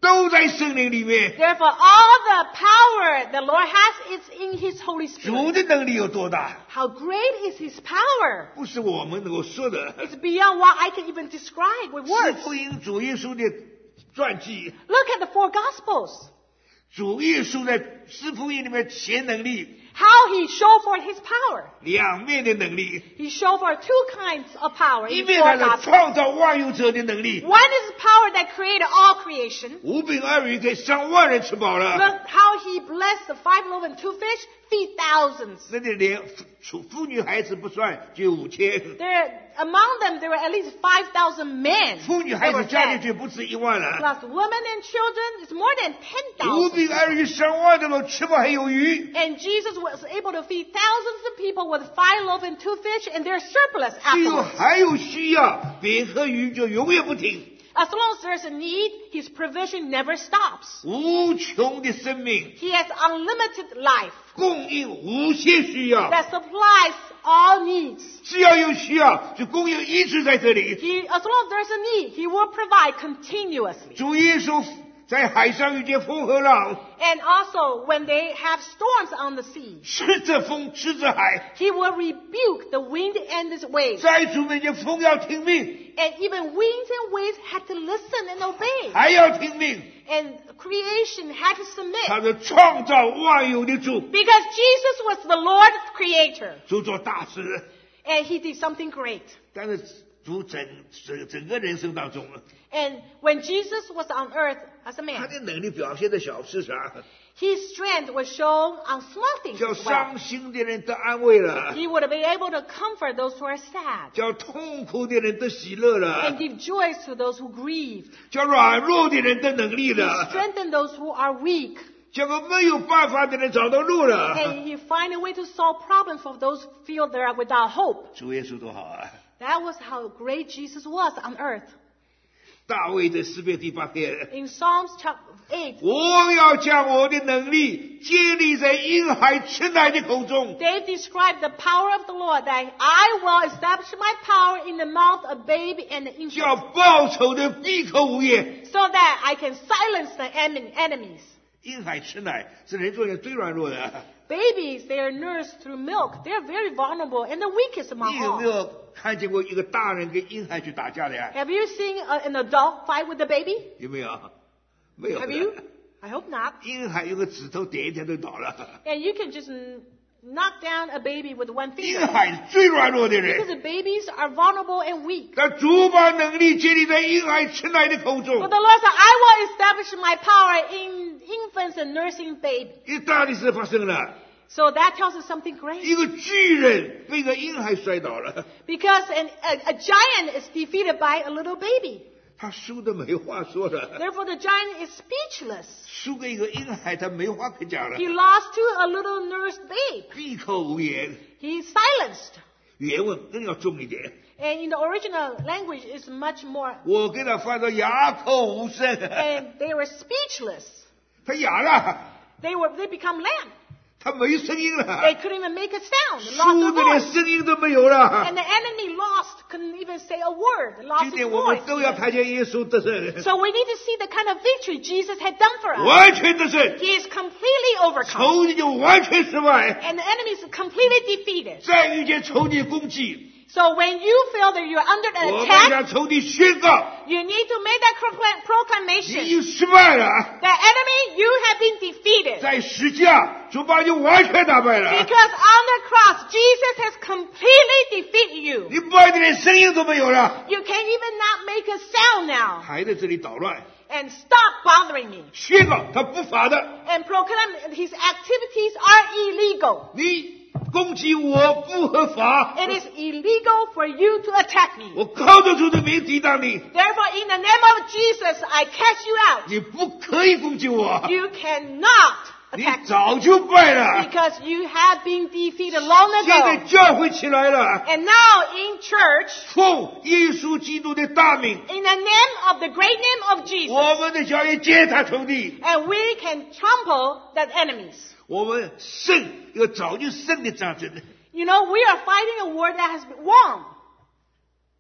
[SPEAKER 1] 都在圣灵里面。
[SPEAKER 2] Therefore, all the power the Lord has is in His Holy
[SPEAKER 1] 主
[SPEAKER 2] Spirit.
[SPEAKER 1] 的能力有多大？
[SPEAKER 2] How great is His power?
[SPEAKER 1] 不是我们能够说的。
[SPEAKER 2] It's beyond what I can even describe with
[SPEAKER 1] 是
[SPEAKER 2] words.
[SPEAKER 1] 福音主耶稣的传记，
[SPEAKER 2] Look at the four Gospels.
[SPEAKER 1] 主耶稣在四福音里面显能力，
[SPEAKER 2] How He showed forth His power.
[SPEAKER 1] 两面的能力，
[SPEAKER 2] He showed forth two kinds of power
[SPEAKER 1] 一
[SPEAKER 2] in
[SPEAKER 1] 面
[SPEAKER 2] four
[SPEAKER 1] 他是
[SPEAKER 2] Gospels.
[SPEAKER 1] 创造万有者的能力，
[SPEAKER 2] One is the power that created all creation.
[SPEAKER 1] 五饼二鱼给上万人吃饱了，
[SPEAKER 2] Look how He blessed the five loaves and two fish, feed thousands.
[SPEAKER 1] 那里连妇妇女孩子不算，就有五千，
[SPEAKER 2] There, among them, there were at least five thousand men
[SPEAKER 1] 妇女
[SPEAKER 2] that
[SPEAKER 1] 孩
[SPEAKER 2] were
[SPEAKER 1] 子加进
[SPEAKER 2] fed.
[SPEAKER 1] 去不止一万了，
[SPEAKER 2] Plus women and children, it's more than ten
[SPEAKER 1] 五
[SPEAKER 2] thousand.
[SPEAKER 1] 饼二鱼上万的人吃饱还有余，
[SPEAKER 2] And Jesus was able to feed thousands of people with five loaves and two fish, and their surplus
[SPEAKER 1] 只有
[SPEAKER 2] afterwards.
[SPEAKER 1] 还有需要，饼和鱼就永远不停，
[SPEAKER 2] As long as there's a need, His provision never stops.
[SPEAKER 1] 无穷的生命
[SPEAKER 2] He has unlimited life
[SPEAKER 1] 供应无限需要。
[SPEAKER 2] that supplies all needs.
[SPEAKER 1] 只要有需要，就供应一直在这里。
[SPEAKER 2] He, as long as there's a need, He will provide continuously.
[SPEAKER 1] 主耶稣在海上遇见风和浪，
[SPEAKER 2] And also, when they have storms on the sea,
[SPEAKER 1] 吃着风，吃着海，
[SPEAKER 2] He will rebuke the wind and the waves.
[SPEAKER 1] 在主面前风要听命，
[SPEAKER 2] And even winds and waves had to listen and obey.
[SPEAKER 1] 海要听命。
[SPEAKER 2] And creation had to submit.
[SPEAKER 1] 他是创造万有的主，
[SPEAKER 2] Because Jesus was the Lord creator.
[SPEAKER 1] 主做大事。
[SPEAKER 2] And He did something great.
[SPEAKER 1] 但是主整整整个人生当中，
[SPEAKER 2] And when Jesus was on earth as a
[SPEAKER 1] 他
[SPEAKER 2] man,
[SPEAKER 1] 的能力表现在小事上，
[SPEAKER 2] His strength was shown on small things
[SPEAKER 1] 叫
[SPEAKER 2] as well.
[SPEAKER 1] 伤心的人得安慰了，
[SPEAKER 2] He would be able to comfort those who are sad
[SPEAKER 1] 叫痛苦的人得喜乐
[SPEAKER 2] and
[SPEAKER 1] 了，
[SPEAKER 2] give joy to those who grieve.
[SPEAKER 1] 叫软弱的人得能力了，
[SPEAKER 2] Strengthen those who are weak.
[SPEAKER 1] 叫个没有办法的人找到路了。
[SPEAKER 2] And He find a way to solve problems for those who feel they are without hope.
[SPEAKER 1] 主耶稣多好啊！
[SPEAKER 2] That was how great Jesus was on earth.
[SPEAKER 1] 大卫在诗篇第八篇，
[SPEAKER 2] In Psalms chapter eight,
[SPEAKER 1] 我要将我的能力建立在婴孩吃奶的口中。
[SPEAKER 2] they describe the power of the Lord that I will establish my power in the mouth of baby and the
[SPEAKER 1] 叫
[SPEAKER 2] infant,
[SPEAKER 1] 报仇的闭口无言。
[SPEAKER 2] so that I can silence the en- enemies.
[SPEAKER 1] 婴孩吃奶是人中间最软弱的。
[SPEAKER 2] Babies, they are nursed through milk. They are very vulnerable and the weakest
[SPEAKER 1] 你
[SPEAKER 2] among
[SPEAKER 1] 有没
[SPEAKER 2] all.
[SPEAKER 1] 有看见过一个大人跟婴孩去打架的呀？
[SPEAKER 2] Have you seen a, an adult fight with a baby?
[SPEAKER 1] 有没有？没有的。
[SPEAKER 2] Have you? I hope not.
[SPEAKER 1] 婴孩用个指头点一点就倒了。
[SPEAKER 2] And you can just n- knock down a baby with one
[SPEAKER 1] 婴
[SPEAKER 2] finger.
[SPEAKER 1] 孩是最软弱的
[SPEAKER 2] Because
[SPEAKER 1] 人，
[SPEAKER 2] the babies are vulnerable and weak.
[SPEAKER 1] 但主把能力建立在婴孩吃奶的口
[SPEAKER 2] But
[SPEAKER 1] 中。
[SPEAKER 2] the Lord said, I will establish my power in infants and nursing babies.
[SPEAKER 1] 一大的事发生了，
[SPEAKER 2] So that tells us something great.
[SPEAKER 1] 一个巨人被一个婴孩摔倒了，
[SPEAKER 2] Because an, a, a giant is defeated by a little baby.
[SPEAKER 1] 他输的没话说了，
[SPEAKER 2] Therefore, the giant is speechless.
[SPEAKER 1] 输给一个婴孩，他没话可讲了，
[SPEAKER 2] He lost to a little nursed babe.
[SPEAKER 1] 闭口无言。
[SPEAKER 2] He's silenced.
[SPEAKER 1] 原文更要重一点，
[SPEAKER 2] And in the original language, it's much more.
[SPEAKER 1] 我给他翻到哑口无声，
[SPEAKER 2] And they were speechless.
[SPEAKER 1] 他哑了，
[SPEAKER 2] They were. They become lamb.
[SPEAKER 1] 他没声音
[SPEAKER 2] They
[SPEAKER 1] 了，
[SPEAKER 2] couldn't even make a sound. They lost
[SPEAKER 1] 输
[SPEAKER 2] their
[SPEAKER 1] 的连
[SPEAKER 2] voice.
[SPEAKER 1] 声音都没有了
[SPEAKER 2] And。the enemy lost, couldn't even say a word. Lost
[SPEAKER 1] 今
[SPEAKER 2] his
[SPEAKER 1] 天我们
[SPEAKER 2] voice.
[SPEAKER 1] 都要看见耶稣得胜，
[SPEAKER 2] So we need to see the kind of victory Jesus had done for us.
[SPEAKER 1] 完全得胜，
[SPEAKER 2] He is completely overcome.
[SPEAKER 1] 仇敌就完全失败。
[SPEAKER 2] And the enemy is completely defeated.
[SPEAKER 1] 再遇见仇敌攻击，
[SPEAKER 2] So when you feel that you're under an
[SPEAKER 1] 我们
[SPEAKER 2] attack,
[SPEAKER 1] 向仇敌宣告：
[SPEAKER 2] you need to make that procla-
[SPEAKER 1] 你
[SPEAKER 2] proclamation.
[SPEAKER 1] 已经失败了。
[SPEAKER 2] The enemy, you have been defeated.
[SPEAKER 1] 在十架，主把你完全打败了。
[SPEAKER 2] Because on the cross, Jesus has completely defeated you.
[SPEAKER 1] 你败的连声音都没有了，
[SPEAKER 2] You can't even not make a sound now.
[SPEAKER 1] 还在这里捣乱。
[SPEAKER 2] And stop bothering me.
[SPEAKER 1] 宣告他不法的，
[SPEAKER 2] And proclaim his activities are illegal.
[SPEAKER 1] 你攻击我不合法。
[SPEAKER 2] It is illegal for you to attack me.
[SPEAKER 1] 我靠着主的名抵挡你，
[SPEAKER 2] Therefore, in the name of Jesus, I cast you out.
[SPEAKER 1] 你不可以攻击我，
[SPEAKER 2] You cannot
[SPEAKER 1] 你
[SPEAKER 2] attack me.
[SPEAKER 1] 早就败了。
[SPEAKER 2] Because you have been defeated long
[SPEAKER 1] 现在
[SPEAKER 2] ago.
[SPEAKER 1] 教会起来了，
[SPEAKER 2] And now in church,
[SPEAKER 1] 奉耶稣基督的大名，
[SPEAKER 2] in the name of the great name of Jesus,
[SPEAKER 1] 我们的教会践踏仇敌，
[SPEAKER 2] and we can trample the enemies.
[SPEAKER 1] 我们胜一个早就胜的战争。
[SPEAKER 2] You know, we are fighting a war that has been won.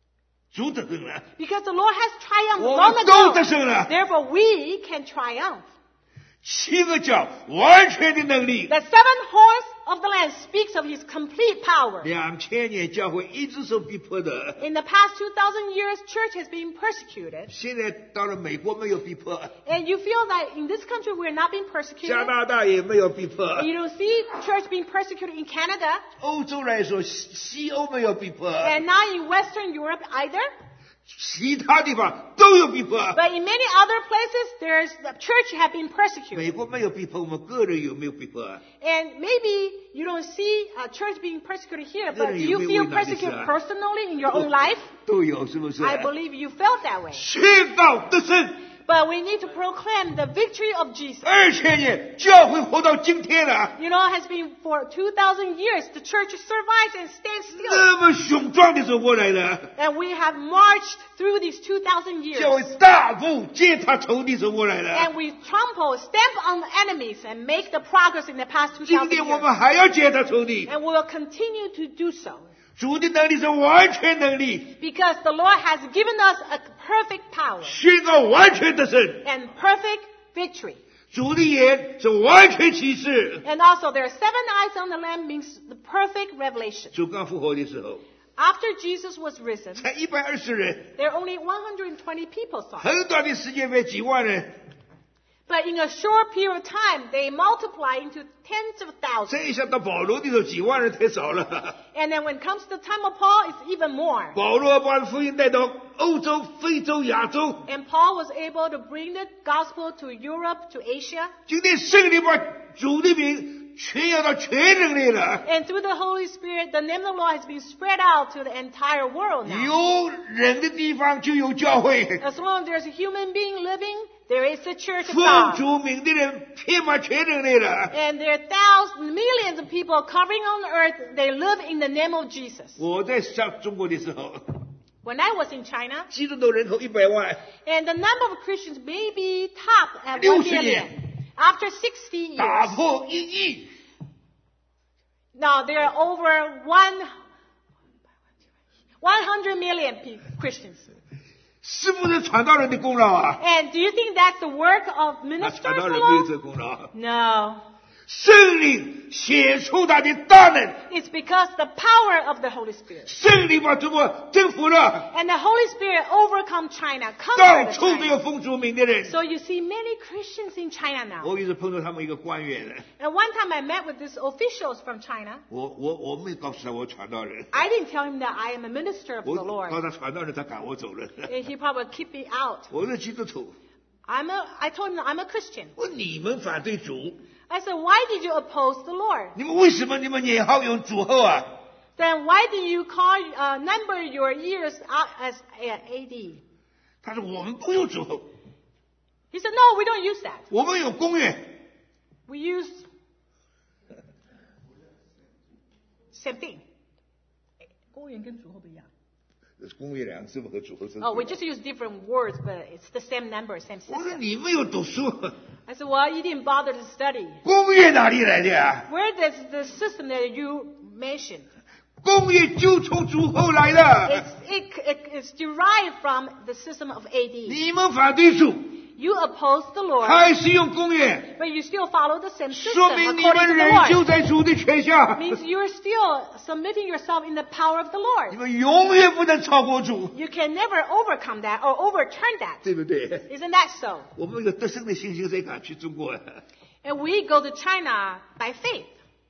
[SPEAKER 1] 主得胜了，
[SPEAKER 2] Because the Lord has triumphed
[SPEAKER 1] 我
[SPEAKER 2] long
[SPEAKER 1] 们都得
[SPEAKER 2] ago.
[SPEAKER 1] 胜了。
[SPEAKER 2] Therefore, we can triumph.
[SPEAKER 1] 七个角完全的能力，
[SPEAKER 2] The seven horns of the Lamb speaks of His complete power.
[SPEAKER 1] 两千年教会一直受逼迫的，
[SPEAKER 2] In the past two thousand years, church has been persecuted.
[SPEAKER 1] 现在到了美国没有逼迫，
[SPEAKER 2] And you feel that in this country we're not being
[SPEAKER 1] 加
[SPEAKER 2] persecuted.
[SPEAKER 1] 拿大也没有逼迫，
[SPEAKER 2] You don't see church being persecuted in Canada.
[SPEAKER 1] 欧洲来说西西欧没有逼迫，
[SPEAKER 2] And not in Western Europe either.
[SPEAKER 1] 其他地方都有逼迫。
[SPEAKER 2] But in many other places, there's the church have been persecuted.
[SPEAKER 1] 美国没有逼迫，我们个人有没有逼迫？
[SPEAKER 2] And maybe you don't see a church being persecuted here, but do you
[SPEAKER 1] Yeah,
[SPEAKER 2] feel
[SPEAKER 1] we- we
[SPEAKER 2] persecuted
[SPEAKER 1] notice that.
[SPEAKER 2] personally in your own life?
[SPEAKER 1] 都有，是不是？
[SPEAKER 2] I believe you felt that way.
[SPEAKER 1] 宣告得胜，
[SPEAKER 2] But we need to proclaim the victory of Jesus.
[SPEAKER 1] 二千年教会活到今天了，
[SPEAKER 2] You know, it has been for two thousand years, the church survives and stands still.
[SPEAKER 1] 那么雄壮的走过来了，
[SPEAKER 2] And we have marched through these two thousand years.
[SPEAKER 1] 教会大步践踏仇敌走过来了。
[SPEAKER 2] And we trample, stamp on the enemies and make the progress in the past two
[SPEAKER 1] 今
[SPEAKER 2] thousand
[SPEAKER 1] 天我
[SPEAKER 2] years.
[SPEAKER 1] 们还要践踏仇敌，
[SPEAKER 2] And we will continue to do so.
[SPEAKER 1] 主的能力是完全能力，
[SPEAKER 2] Because the Lord has given us a perfect power
[SPEAKER 1] 宣告完全得胜。
[SPEAKER 2] and perfect victory.
[SPEAKER 1] 主的眼是完全启示。
[SPEAKER 2] And also there are seven eyes on the Lamb means the perfect revelation.
[SPEAKER 1] 主刚复活的时候，
[SPEAKER 2] After Jesus was risen,
[SPEAKER 1] 才一百二十人，
[SPEAKER 2] there are only one hundred twenty people saw him.
[SPEAKER 1] 很短的时间被几万人。
[SPEAKER 2] But in a short period of time, they multiply into tens of thousands.
[SPEAKER 1] 这一下到保罗的时候，几万人太少了。
[SPEAKER 2] And then when it comes to the time of Paul, it's even more.
[SPEAKER 1] 保罗把福音带到欧洲、非洲、亚洲。
[SPEAKER 2] And Paul was able to bring the gospel to Europe, to Asia.
[SPEAKER 1] 今天圣灵把主的名传扬到全人类了。
[SPEAKER 2] And through the Holy Spirit, the name of the Lord has been spread out to the entire world now.
[SPEAKER 1] 有人的地方就有教会，
[SPEAKER 2] As long as there's a human being living, there is a church of
[SPEAKER 1] 奉
[SPEAKER 2] God.
[SPEAKER 1] 主名的人遍满全人类了。
[SPEAKER 2] And there are thousands, millions of people covering on the earth. They live in the name of Jesus.
[SPEAKER 1] 我在上中国的时候，
[SPEAKER 2] When I was in China,
[SPEAKER 1] 基督徒人口一百万，
[SPEAKER 2] and the number of Christians may be top at one
[SPEAKER 1] 六十年。
[SPEAKER 2] billion. After sixty
[SPEAKER 1] 打
[SPEAKER 2] years,
[SPEAKER 1] 破一亿。
[SPEAKER 2] now there are over one, one hundred million pe- Christians.
[SPEAKER 1] 是不是传道人的功劳啊？
[SPEAKER 2] And do you think that's the work of
[SPEAKER 1] 那
[SPEAKER 2] ministers
[SPEAKER 1] 传道人没有
[SPEAKER 2] alone?
[SPEAKER 1] 这功劳。
[SPEAKER 2] No.
[SPEAKER 1] 圣灵显出他的大能，
[SPEAKER 2] It's because the power of the Holy Spirit.
[SPEAKER 1] 圣灵把中国征服了，
[SPEAKER 2] And the Holy Spirit overcome China,
[SPEAKER 1] 到
[SPEAKER 2] conquered
[SPEAKER 1] 处都有
[SPEAKER 2] China.
[SPEAKER 1] 奉主名的人。
[SPEAKER 2] So you see many Christians in China now.
[SPEAKER 1] 我有一次碰到他们一个官员，
[SPEAKER 2] And one time I met with these officials from China.
[SPEAKER 1] 我我我没告诉他我传道人，
[SPEAKER 2] I didn't tell him that I am a minister of
[SPEAKER 1] 我
[SPEAKER 2] the
[SPEAKER 1] 告
[SPEAKER 2] Lord.
[SPEAKER 1] 他传道人，他赶我走了。
[SPEAKER 2] And he probably keep me out.
[SPEAKER 1] 我是基督徒，
[SPEAKER 2] I'm a, I told him that I'm a Christian.
[SPEAKER 1] 我说你们反对主，
[SPEAKER 2] I said, why did you oppose the Lord?
[SPEAKER 1] 你们为什么你们年号用主后啊？
[SPEAKER 2] Then why did you call, uh, number your years out as A D?
[SPEAKER 1] 他说我们不用主后，
[SPEAKER 2] He said, no, we don't use that.
[SPEAKER 1] 我们有公元。
[SPEAKER 2] We use same thing. 公元跟主后不一样。
[SPEAKER 1] 公元两个字和主后是。
[SPEAKER 2] Oh, we just use different words, but it's the same number, same
[SPEAKER 1] 我说
[SPEAKER 2] system.
[SPEAKER 1] 你没有读书，
[SPEAKER 2] I said, well, you didn't bother to study.
[SPEAKER 1] 公元哪里来的啊？
[SPEAKER 2] Where does the system that you mentioned?
[SPEAKER 1] 公元就从主后来
[SPEAKER 2] It's,
[SPEAKER 1] 的。
[SPEAKER 2] it, it, it's derived from the system of A D.
[SPEAKER 1] 你们反对主，
[SPEAKER 2] You oppose the Lord,
[SPEAKER 1] 还是用公元，
[SPEAKER 2] but you still follow the same system
[SPEAKER 1] 说明你
[SPEAKER 2] according
[SPEAKER 1] 们
[SPEAKER 2] to the
[SPEAKER 1] 仍旧
[SPEAKER 2] Lord.
[SPEAKER 1] 在主的权下，
[SPEAKER 2] Means you're still submitting yourself in the power of the
[SPEAKER 1] 你
[SPEAKER 2] Lord.
[SPEAKER 1] 们永远不能超过主，
[SPEAKER 2] You can never overcome that or overturn that.
[SPEAKER 1] 对不对？
[SPEAKER 2] Isn't that so?
[SPEAKER 1] 我们有得胜的信心，谁敢去中国？
[SPEAKER 2] And we go to China by faith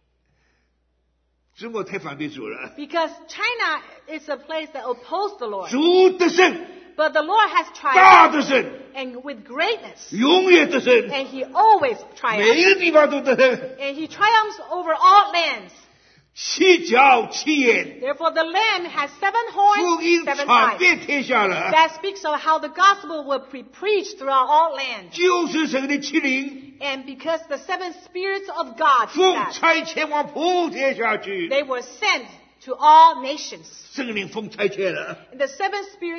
[SPEAKER 1] 中国太反对主了，
[SPEAKER 2] because China is a place that opposes the Lord.
[SPEAKER 1] 主得胜，
[SPEAKER 2] But the Lord has
[SPEAKER 1] 大
[SPEAKER 2] triumphed
[SPEAKER 1] 得胜，
[SPEAKER 2] and with greatness.
[SPEAKER 1] 永远得胜，
[SPEAKER 2] And He always
[SPEAKER 1] 每
[SPEAKER 2] triumphs.
[SPEAKER 1] 一个地方都得胜。
[SPEAKER 2] And He triumphs over all lands.
[SPEAKER 1] 七角七眼，
[SPEAKER 2] Therefore the Lamb has seven
[SPEAKER 1] 福
[SPEAKER 2] horns,
[SPEAKER 1] 音
[SPEAKER 2] seven
[SPEAKER 1] 传
[SPEAKER 2] eyes.
[SPEAKER 1] 遍天下了，
[SPEAKER 2] That speaks of how the gospel will be preached throughout all lands.
[SPEAKER 1] 就是神的七灵，
[SPEAKER 2] And because the seven spirits of God,
[SPEAKER 1] 奉
[SPEAKER 2] that
[SPEAKER 1] 差遣往普天下去，
[SPEAKER 2] they were sent to all nations.
[SPEAKER 1] 圣灵奉差遣了，
[SPEAKER 2] And the seven spirits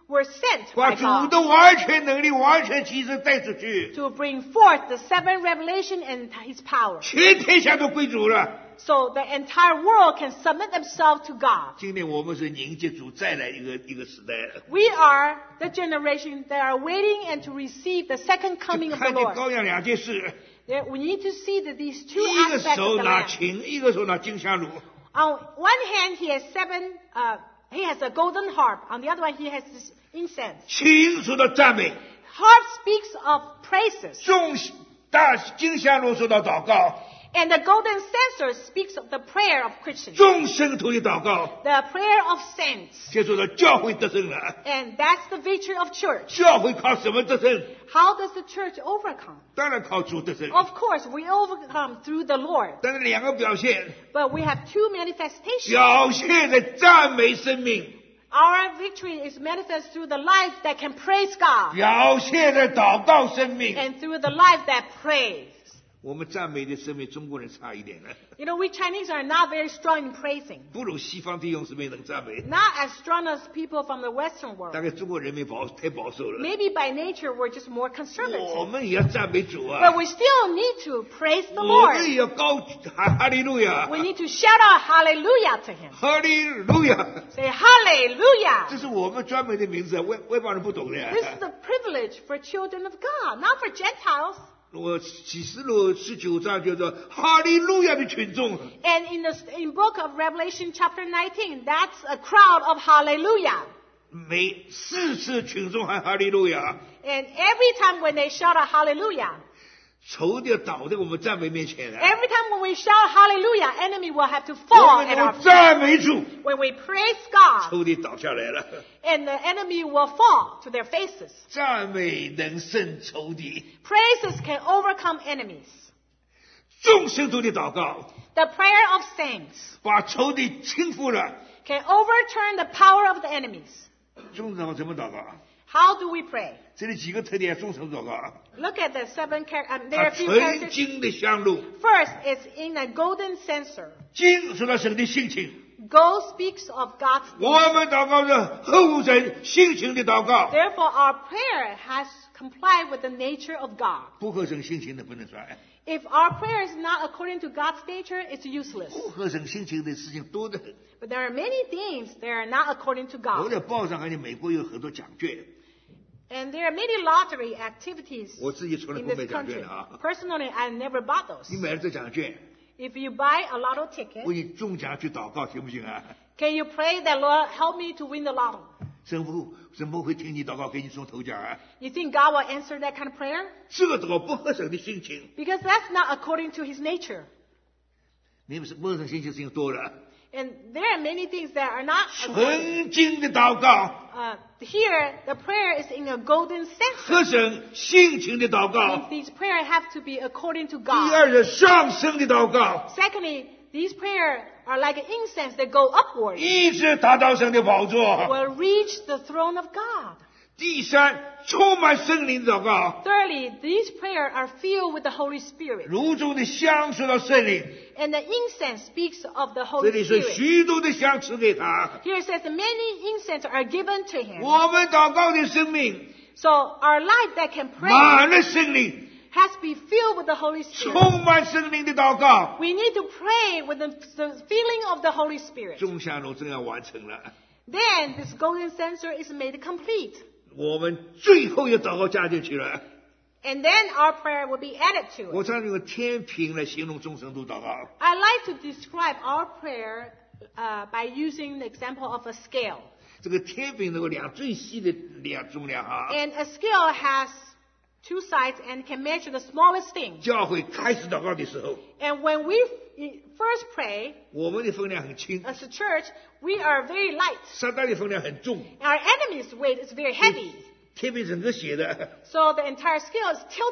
[SPEAKER 2] were sent
[SPEAKER 1] 把
[SPEAKER 2] by
[SPEAKER 1] 主
[SPEAKER 2] God
[SPEAKER 1] 的完全能力、完全启示带出去，
[SPEAKER 2] to bring forth the seven revelation and His power.
[SPEAKER 1] 全天下都归主了。
[SPEAKER 2] So the entire world can submit themselves to God.
[SPEAKER 1] 今天我们是迎接主再来一个一个时代了。
[SPEAKER 2] We are the generation that are waiting and to receive the second coming of the
[SPEAKER 1] 看见
[SPEAKER 2] Lord.
[SPEAKER 1] 羔羊两件事，
[SPEAKER 2] There- We need to see that these two
[SPEAKER 1] 一个
[SPEAKER 2] aspects
[SPEAKER 1] 手
[SPEAKER 2] of the
[SPEAKER 1] 拿
[SPEAKER 2] Lamb.
[SPEAKER 1] 琴，一个手拿金香炉。
[SPEAKER 2] On one hand, he has seven, uh, he has a golden harp. On the other one, he has this incense.
[SPEAKER 1] 琴说到赞美，
[SPEAKER 2] Harp speaks of praises.
[SPEAKER 1] 众大金香炉说到祷告，
[SPEAKER 2] And the golden censer speaks of the prayer of Christians.
[SPEAKER 1] 众圣徒的祷告，
[SPEAKER 2] The prayer of saints.
[SPEAKER 1] 就说到教会得胜了。
[SPEAKER 2] And that's the victory of church.
[SPEAKER 1] 教会靠什么得胜？
[SPEAKER 2] How does the church overcome?
[SPEAKER 1] 当然靠主得胜。
[SPEAKER 2] Of course, we overcome through the Lord.
[SPEAKER 1] 但是两个表现，
[SPEAKER 2] But we have two manifestations.
[SPEAKER 1] 表现的赞美生命，
[SPEAKER 2] Our victory is manifest through the life that can praise God
[SPEAKER 1] 表现的祷告生命。
[SPEAKER 2] and through the life that prays.
[SPEAKER 1] 我们赞美的生命，中国人差一点了，
[SPEAKER 2] You know, we Chinese are not very strong in praising.
[SPEAKER 1] 不如西方弟兄姊妹能赞美。
[SPEAKER 2] Not as strong as people from the Western
[SPEAKER 1] 大
[SPEAKER 2] world.
[SPEAKER 1] 概中国人民保太保守了。
[SPEAKER 2] Maybe by nature we're just more
[SPEAKER 1] 我
[SPEAKER 2] conservative.
[SPEAKER 1] 们也要赞美主啊
[SPEAKER 2] But！we still need to praise the
[SPEAKER 1] 我们
[SPEAKER 2] Lord.
[SPEAKER 1] 也要高哈哈利路亚，
[SPEAKER 2] We need to shout out hallelujah to Him.
[SPEAKER 1] 哈利路亚！
[SPEAKER 2] Say hallelujah.
[SPEAKER 1] 这是我们专门的名字，外外邦人不懂的。
[SPEAKER 2] This is the privilege for children of God, not for Gentiles.
[SPEAKER 1] 我启示录十九章就说哈利路亚的群众，
[SPEAKER 2] And in the in book of Revelation chapter nineteen, that's a crowd of hallelujah.
[SPEAKER 1] 每四次群众喊哈利路亚，
[SPEAKER 2] And every time when they shout out hallelujah,
[SPEAKER 1] 仇敌倒在我们赞美面前了。
[SPEAKER 2] every time when we shout hallelujah, enemy will have to
[SPEAKER 1] 我
[SPEAKER 2] fall
[SPEAKER 1] 们
[SPEAKER 2] at our
[SPEAKER 1] 都
[SPEAKER 2] feet.
[SPEAKER 1] 赞美主，
[SPEAKER 2] When we praise God,
[SPEAKER 1] 仇敌倒下来了。
[SPEAKER 2] and the enemy will fall to their faces.
[SPEAKER 1] 赞美能胜仇敌，
[SPEAKER 2] Praises can overcome enemies.
[SPEAKER 1] 众圣徒的祷告
[SPEAKER 2] The prayer of saints
[SPEAKER 1] 把仇敌倾覆了。
[SPEAKER 2] can overturn the power of the enemies.
[SPEAKER 1] 众祷告怎么祷告？
[SPEAKER 2] How do we pray?
[SPEAKER 1] 这里几个特点，众圣祷告。
[SPEAKER 2] Look at the seven char- um, there
[SPEAKER 1] 它
[SPEAKER 2] are a few
[SPEAKER 1] 纯
[SPEAKER 2] characters.
[SPEAKER 1] 金的香炉，
[SPEAKER 2] First, it's in a golden censer.
[SPEAKER 1] 金说到神的性情。
[SPEAKER 2] Gold speaks of God's
[SPEAKER 1] 我
[SPEAKER 2] nature.
[SPEAKER 1] 们祷告是合乎神性情的祷告，
[SPEAKER 2] Therefore, our prayer has complied with the nature of God.
[SPEAKER 1] 不合神性情的不能算。
[SPEAKER 2] If our prayer is not according to God's nature, it's useless.
[SPEAKER 1] 不合神性情的事情多得很。
[SPEAKER 2] But there are many things that are not according to
[SPEAKER 1] 我
[SPEAKER 2] God.
[SPEAKER 1] 在报上看见美国有很多奖券，
[SPEAKER 2] And there are many lottery activities
[SPEAKER 1] 我自己从来
[SPEAKER 2] in
[SPEAKER 1] 不
[SPEAKER 2] this
[SPEAKER 1] 买奖券
[SPEAKER 2] country.
[SPEAKER 1] 的啊。
[SPEAKER 2] Personally, I never bought those.
[SPEAKER 1] 你买了这奖券，
[SPEAKER 2] If you buy a lotto ticket,
[SPEAKER 1] 为你中奖去祷告行不行啊？
[SPEAKER 2] can you pray that Lord help me to win the lotto?
[SPEAKER 1] 神父神父会听你祷告，给你中头奖啊？
[SPEAKER 2] You think God will answer that kind of prayer?
[SPEAKER 1] 这个祷告不合神的心情，
[SPEAKER 2] Because that's not according to His nature.
[SPEAKER 1] 你们是不合神心情事情多了。
[SPEAKER 2] And there are many things that are not.
[SPEAKER 1] 纯金的祷告，
[SPEAKER 2] Uh, here, the prayer is in a golden censer.
[SPEAKER 1] 合神性情的祷告。
[SPEAKER 2] Means these prayers have to be according to
[SPEAKER 1] 第
[SPEAKER 2] God.
[SPEAKER 1] 二是上升的祷告，
[SPEAKER 2] Secondly, these prayers are like an incense that go upward,
[SPEAKER 1] 一直达到神的宝座。
[SPEAKER 2] will reach the throne of God.
[SPEAKER 1] 第三，充满圣灵的祷告，
[SPEAKER 2] Thirdly, these prayers are filled with the Holy Spirit.
[SPEAKER 1] 如中的香说到圣灵，
[SPEAKER 2] And the incense speaks of the
[SPEAKER 1] 这
[SPEAKER 2] Holy
[SPEAKER 1] 里说
[SPEAKER 2] Spirit.
[SPEAKER 1] 许多的香赐给他。
[SPEAKER 2] Here it says that many incense are given to him.
[SPEAKER 1] 我们祷告的生命
[SPEAKER 2] So our life that can pray
[SPEAKER 1] 满了圣灵，
[SPEAKER 2] has to be filled with the Holy Spirit.
[SPEAKER 1] 充满圣灵的祷告，
[SPEAKER 2] We need to pray with the, the feeling of the Holy Spirit.
[SPEAKER 1] 众香炉真要完成了。
[SPEAKER 2] Then this golden censer is made complete.
[SPEAKER 1] 我们最后要祷告加进去了。
[SPEAKER 2] And then our prayer will be added to
[SPEAKER 1] 我
[SPEAKER 2] it.
[SPEAKER 1] 常用天平来形容众生都祷告。
[SPEAKER 2] I like to describe our prayer uh, by using the example of a scale.
[SPEAKER 1] 这个天平能够量最细的量重量啊。
[SPEAKER 2] And a scale has two sides and can measure the smallest thing.
[SPEAKER 1] 教会开始祷告的时候，
[SPEAKER 2] And when we first pray,
[SPEAKER 1] 我们的分量很轻，
[SPEAKER 2] as a church, we are very light.
[SPEAKER 1] 撒旦的分量很重，
[SPEAKER 2] Our enemy's weight is very heavy.
[SPEAKER 1] 天平整个斜的。
[SPEAKER 2] So the entire scale is tilted.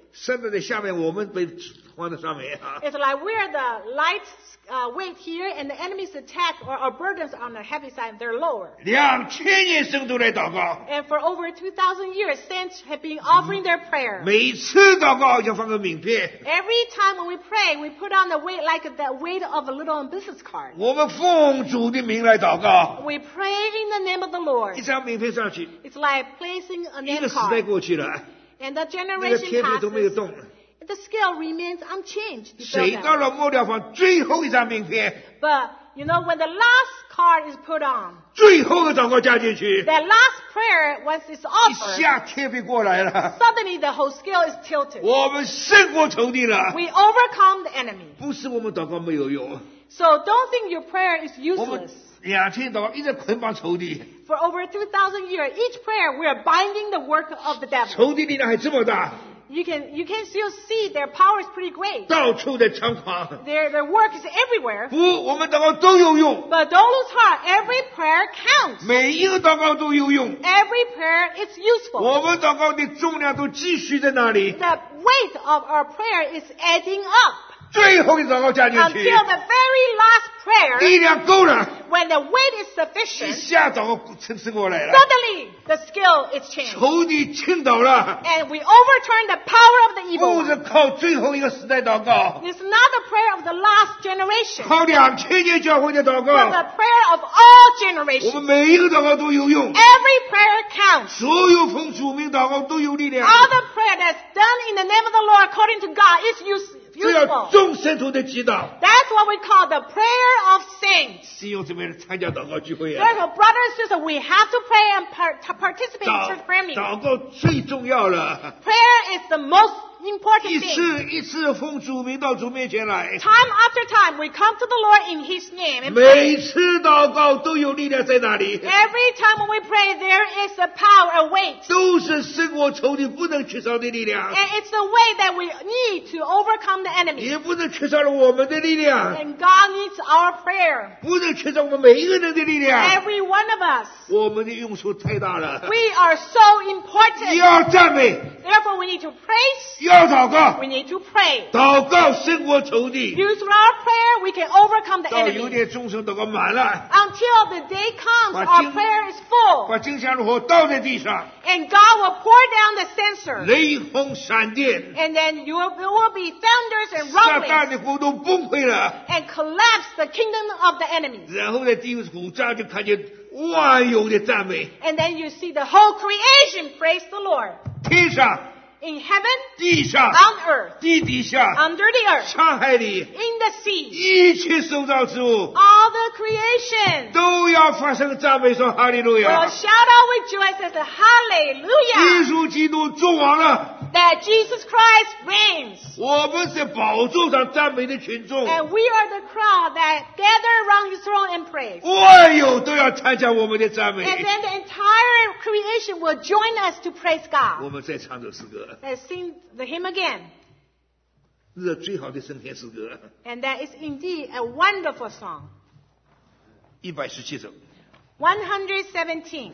[SPEAKER 1] 神在下面，我们被放在上面啊。
[SPEAKER 2] It's like we're the light uh, weight here, and the enemy's attack or our burdens on the heavy side, they're lower.
[SPEAKER 1] 两千年神都来祷告，
[SPEAKER 2] And for over two thousand years, saints have been offering their prayer.
[SPEAKER 1] 每一次祷告要放个名片。
[SPEAKER 2] Every time when we pray, we put on the weight like the weight of a little business card.
[SPEAKER 1] 我们奉主的名来祷告，
[SPEAKER 2] We pray in the name of the Lord.
[SPEAKER 1] 一张名片上去，
[SPEAKER 2] It's like placing a
[SPEAKER 1] 一
[SPEAKER 2] name
[SPEAKER 1] 个时代
[SPEAKER 2] card.
[SPEAKER 1] 过去了，
[SPEAKER 2] And the
[SPEAKER 1] 那个
[SPEAKER 2] generation
[SPEAKER 1] 铁皮都没有
[SPEAKER 2] passes.
[SPEAKER 1] 动。
[SPEAKER 2] The scale remains unchanged. You feel
[SPEAKER 1] 谁
[SPEAKER 2] that?
[SPEAKER 1] 到了末了放最后一张名片，
[SPEAKER 2] But, you know, when the last card is put on,
[SPEAKER 1] 最后的祷告加进去，
[SPEAKER 2] that last prayer, once it's
[SPEAKER 1] 一
[SPEAKER 2] offered,
[SPEAKER 1] 下铁皮过来了，
[SPEAKER 2] suddenly the whole scale is tilted.
[SPEAKER 1] 我们胜过仇敌了。
[SPEAKER 2] We overcome the enemy.
[SPEAKER 1] 不是我们祷告没有用，
[SPEAKER 2] So don't think your prayer is
[SPEAKER 1] 我们
[SPEAKER 2] useless.
[SPEAKER 1] 两千祷告一直捆绑仇敌，
[SPEAKER 2] For over two thousand years, each prayer we are binding the work of the devil.
[SPEAKER 1] 仇敌力量还这么大，
[SPEAKER 2] You can you can still see their power is pretty great.
[SPEAKER 1] 到处在猖狂。
[SPEAKER 2] Their their work is everywhere.
[SPEAKER 1] 不，我们祷告都有用，
[SPEAKER 2] But don't lose heart. Every prayer counts.
[SPEAKER 1] 每一个祷告都有用。
[SPEAKER 2] Every prayer is useful.
[SPEAKER 1] 我们祷告的重量都继续在那里，
[SPEAKER 2] The weight of our prayer is adding up
[SPEAKER 1] 最后的祷告加进
[SPEAKER 2] until
[SPEAKER 1] 去，
[SPEAKER 2] the very last prayer,
[SPEAKER 1] 力量够了，
[SPEAKER 2] when the weight is
[SPEAKER 1] 一
[SPEAKER 2] sufficient,
[SPEAKER 1] 下祷告撑撑过来了，
[SPEAKER 2] suddenly the scale is changed.
[SPEAKER 1] 仇敌倾倒了。
[SPEAKER 2] And we overturn the power of the evil
[SPEAKER 1] 不是
[SPEAKER 2] one.
[SPEAKER 1] 靠最后一个时代祷告，
[SPEAKER 2] It's not the prayer of the last generation,
[SPEAKER 1] 靠两千年教会的祷
[SPEAKER 2] but
[SPEAKER 1] 告，
[SPEAKER 2] the prayer of all
[SPEAKER 1] 我
[SPEAKER 2] generations.
[SPEAKER 1] 们每一个祷告都有用，
[SPEAKER 2] Every prayer counts.
[SPEAKER 1] 所有奉主名祷告都有力量。
[SPEAKER 2] All the prayer that's done in the name of the Lord according to God is use,
[SPEAKER 1] 这要
[SPEAKER 2] useful.
[SPEAKER 1] 众圣徒的祈祷。
[SPEAKER 2] That's what we call the prayer of saints.
[SPEAKER 1] 弟兄姊妹参加祷告聚会啊，
[SPEAKER 2] Therefore, brothers and sisters, we have to pray and par- to participate in
[SPEAKER 1] 祷
[SPEAKER 2] church prayer meetings.
[SPEAKER 1] 祷告最重要了。
[SPEAKER 2] Prayer is the most
[SPEAKER 1] 一
[SPEAKER 2] important thing.
[SPEAKER 1] 次一次奉主名到主面前来，
[SPEAKER 2] Time after time, we come to the Lord in His name and
[SPEAKER 1] 每
[SPEAKER 2] pray.
[SPEAKER 1] 次祷告都有力量在那里，
[SPEAKER 2] Every time when we pray, there is a power, a weight.
[SPEAKER 1] 都是胜过仇敌不能缺少的力量，
[SPEAKER 2] And it's the way that we need to overcome the enemy.
[SPEAKER 1] 也不能缺少了我们的力量，
[SPEAKER 2] And God needs our prayer.
[SPEAKER 1] 不能缺少我们每一个人的力量。
[SPEAKER 2] Every one of us.
[SPEAKER 1] 我们的用处太大了，
[SPEAKER 2] We are so important.
[SPEAKER 1] 要赞美，
[SPEAKER 2] Therefore, we need to praise.
[SPEAKER 1] 要祷告
[SPEAKER 2] We，need to pray.
[SPEAKER 1] 祷告胜过仇敌。
[SPEAKER 2] Use our prayer, we can overcome the
[SPEAKER 1] 到有
[SPEAKER 2] enemy.
[SPEAKER 1] 点众生祷告满了，
[SPEAKER 2] Until the day comes,
[SPEAKER 1] But
[SPEAKER 2] our
[SPEAKER 1] you-
[SPEAKER 2] prayer is full.
[SPEAKER 1] 把金香炉火倒在地上，
[SPEAKER 2] And God will pour down the censer.
[SPEAKER 1] 雷轰闪电，
[SPEAKER 2] And then you will, there will be thunders and
[SPEAKER 1] 撒旦
[SPEAKER 2] rumblings
[SPEAKER 1] 的国都崩溃了。
[SPEAKER 2] and collapse the kingdom of the enemy.
[SPEAKER 1] 然后在第五章就看见万有的赞美，
[SPEAKER 2] And then you see the whole creation praise the Lord.
[SPEAKER 1] 天上、
[SPEAKER 2] In heaven,
[SPEAKER 1] 地上、
[SPEAKER 2] on earth,
[SPEAKER 1] 地底下、
[SPEAKER 2] under the earth,
[SPEAKER 1] 沧海里，
[SPEAKER 2] in the sea,
[SPEAKER 1] 一切受造之物
[SPEAKER 2] all the creation
[SPEAKER 1] 都要发声赞美，说哈利路
[SPEAKER 2] will
[SPEAKER 1] 亚！
[SPEAKER 2] shout out with joy and say
[SPEAKER 1] 耶
[SPEAKER 2] hallelujah
[SPEAKER 1] 稣基督作王了，
[SPEAKER 2] that Jesus Christ reigns.
[SPEAKER 1] 我们是宝座上赞美的群众，
[SPEAKER 2] And we are the crowd that gather around his throne and praise.
[SPEAKER 1] 万有都要参加我们的赞美。
[SPEAKER 2] And then the entire creation will join us to praise
[SPEAKER 1] 我
[SPEAKER 2] God.
[SPEAKER 1] 们再唱首诗歌，
[SPEAKER 2] Let's sing the hymn again.
[SPEAKER 1] 这是最好的升天诗歌，
[SPEAKER 2] And that is indeed a wonderful song.
[SPEAKER 1] 一百十七首。
[SPEAKER 2] one seventeen.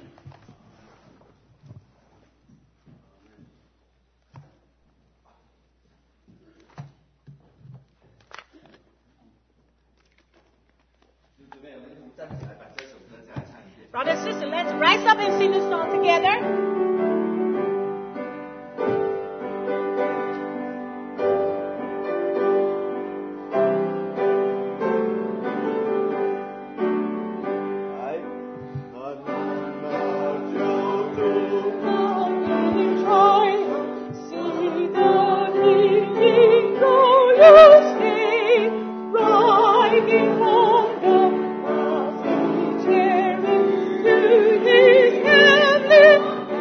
[SPEAKER 2] Brothers and sisters, let's rise up and sing the song together. Riding on the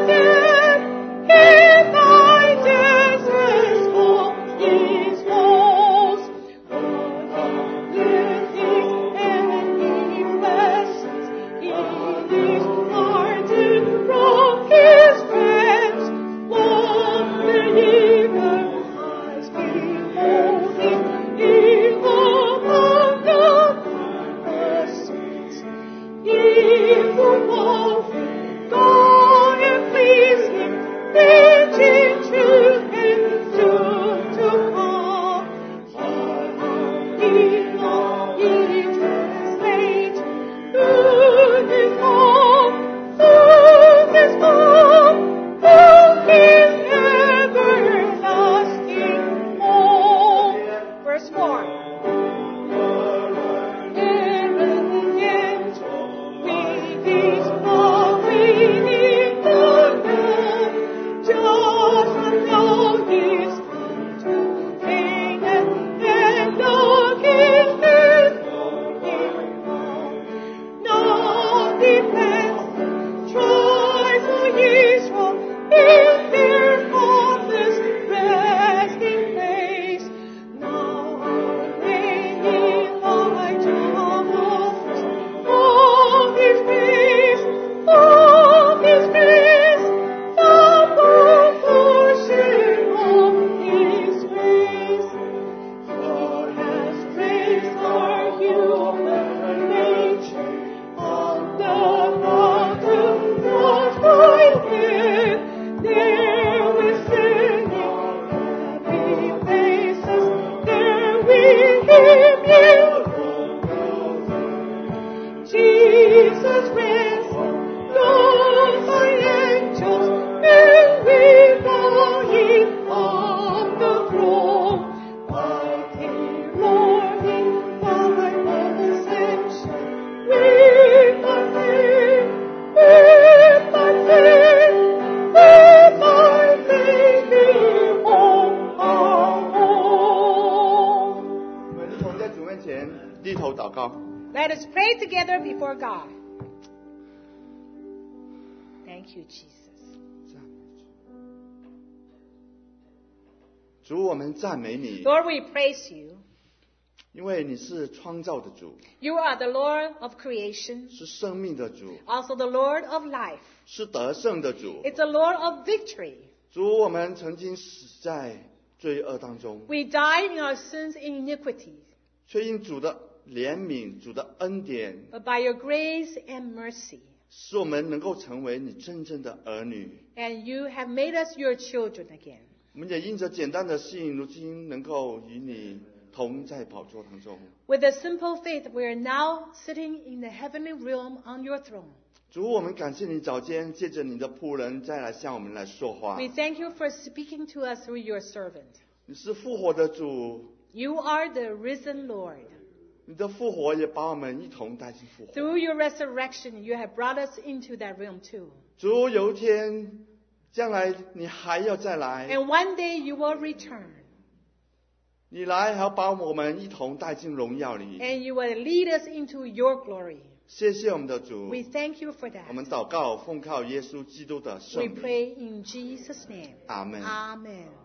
[SPEAKER 2] Let us pray together before God. Thank you, Jesus.
[SPEAKER 3] 主，我们赞美你，
[SPEAKER 2] Lord, we praise you.
[SPEAKER 3] 因为你是创造的主，
[SPEAKER 2] You are the Lord of creation,
[SPEAKER 3] 是生命的主，
[SPEAKER 2] also the Lord of life.
[SPEAKER 3] 是得胜的主。
[SPEAKER 2] It's the Lord of victory.
[SPEAKER 3] 主，我们曾经死在罪恶当中，
[SPEAKER 2] We died in our sins and iniquities,
[SPEAKER 3] 却因主的怜悯、主的恩典，
[SPEAKER 2] but by your grace and mercy,
[SPEAKER 3] 使我们能够成为你真正的儿女。
[SPEAKER 2] and you have made us your children again.
[SPEAKER 3] 我们也因着简单的信，如今能够与你同在宝座当中。
[SPEAKER 2] With a simple faith, we are now sitting in the heavenly realm on your throne.
[SPEAKER 3] 主，我们感谢你早间借着你的仆人再来向我们来说话。
[SPEAKER 2] We thank you for speaking to us through your servant.
[SPEAKER 3] 你是复活的主，
[SPEAKER 2] You are the risen Lord.
[SPEAKER 3] 你的复活也把我们一同带进复活。
[SPEAKER 2] Through your resurrection, you have brought us into that realm too.
[SPEAKER 3] 主，有一天将来你还要再来，
[SPEAKER 2] And one day you will return,
[SPEAKER 3] 你来还要把我们一同带进荣耀里。
[SPEAKER 2] and you will lead us into your glory.
[SPEAKER 3] 谢谢我们的主，
[SPEAKER 2] We thank you for
[SPEAKER 3] 我们
[SPEAKER 2] that.
[SPEAKER 3] 奉告奉靠耶稣基督的圣
[SPEAKER 2] We
[SPEAKER 3] 名，
[SPEAKER 2] pray in Jesus' name.
[SPEAKER 3] 阿门。
[SPEAKER 2] Amen.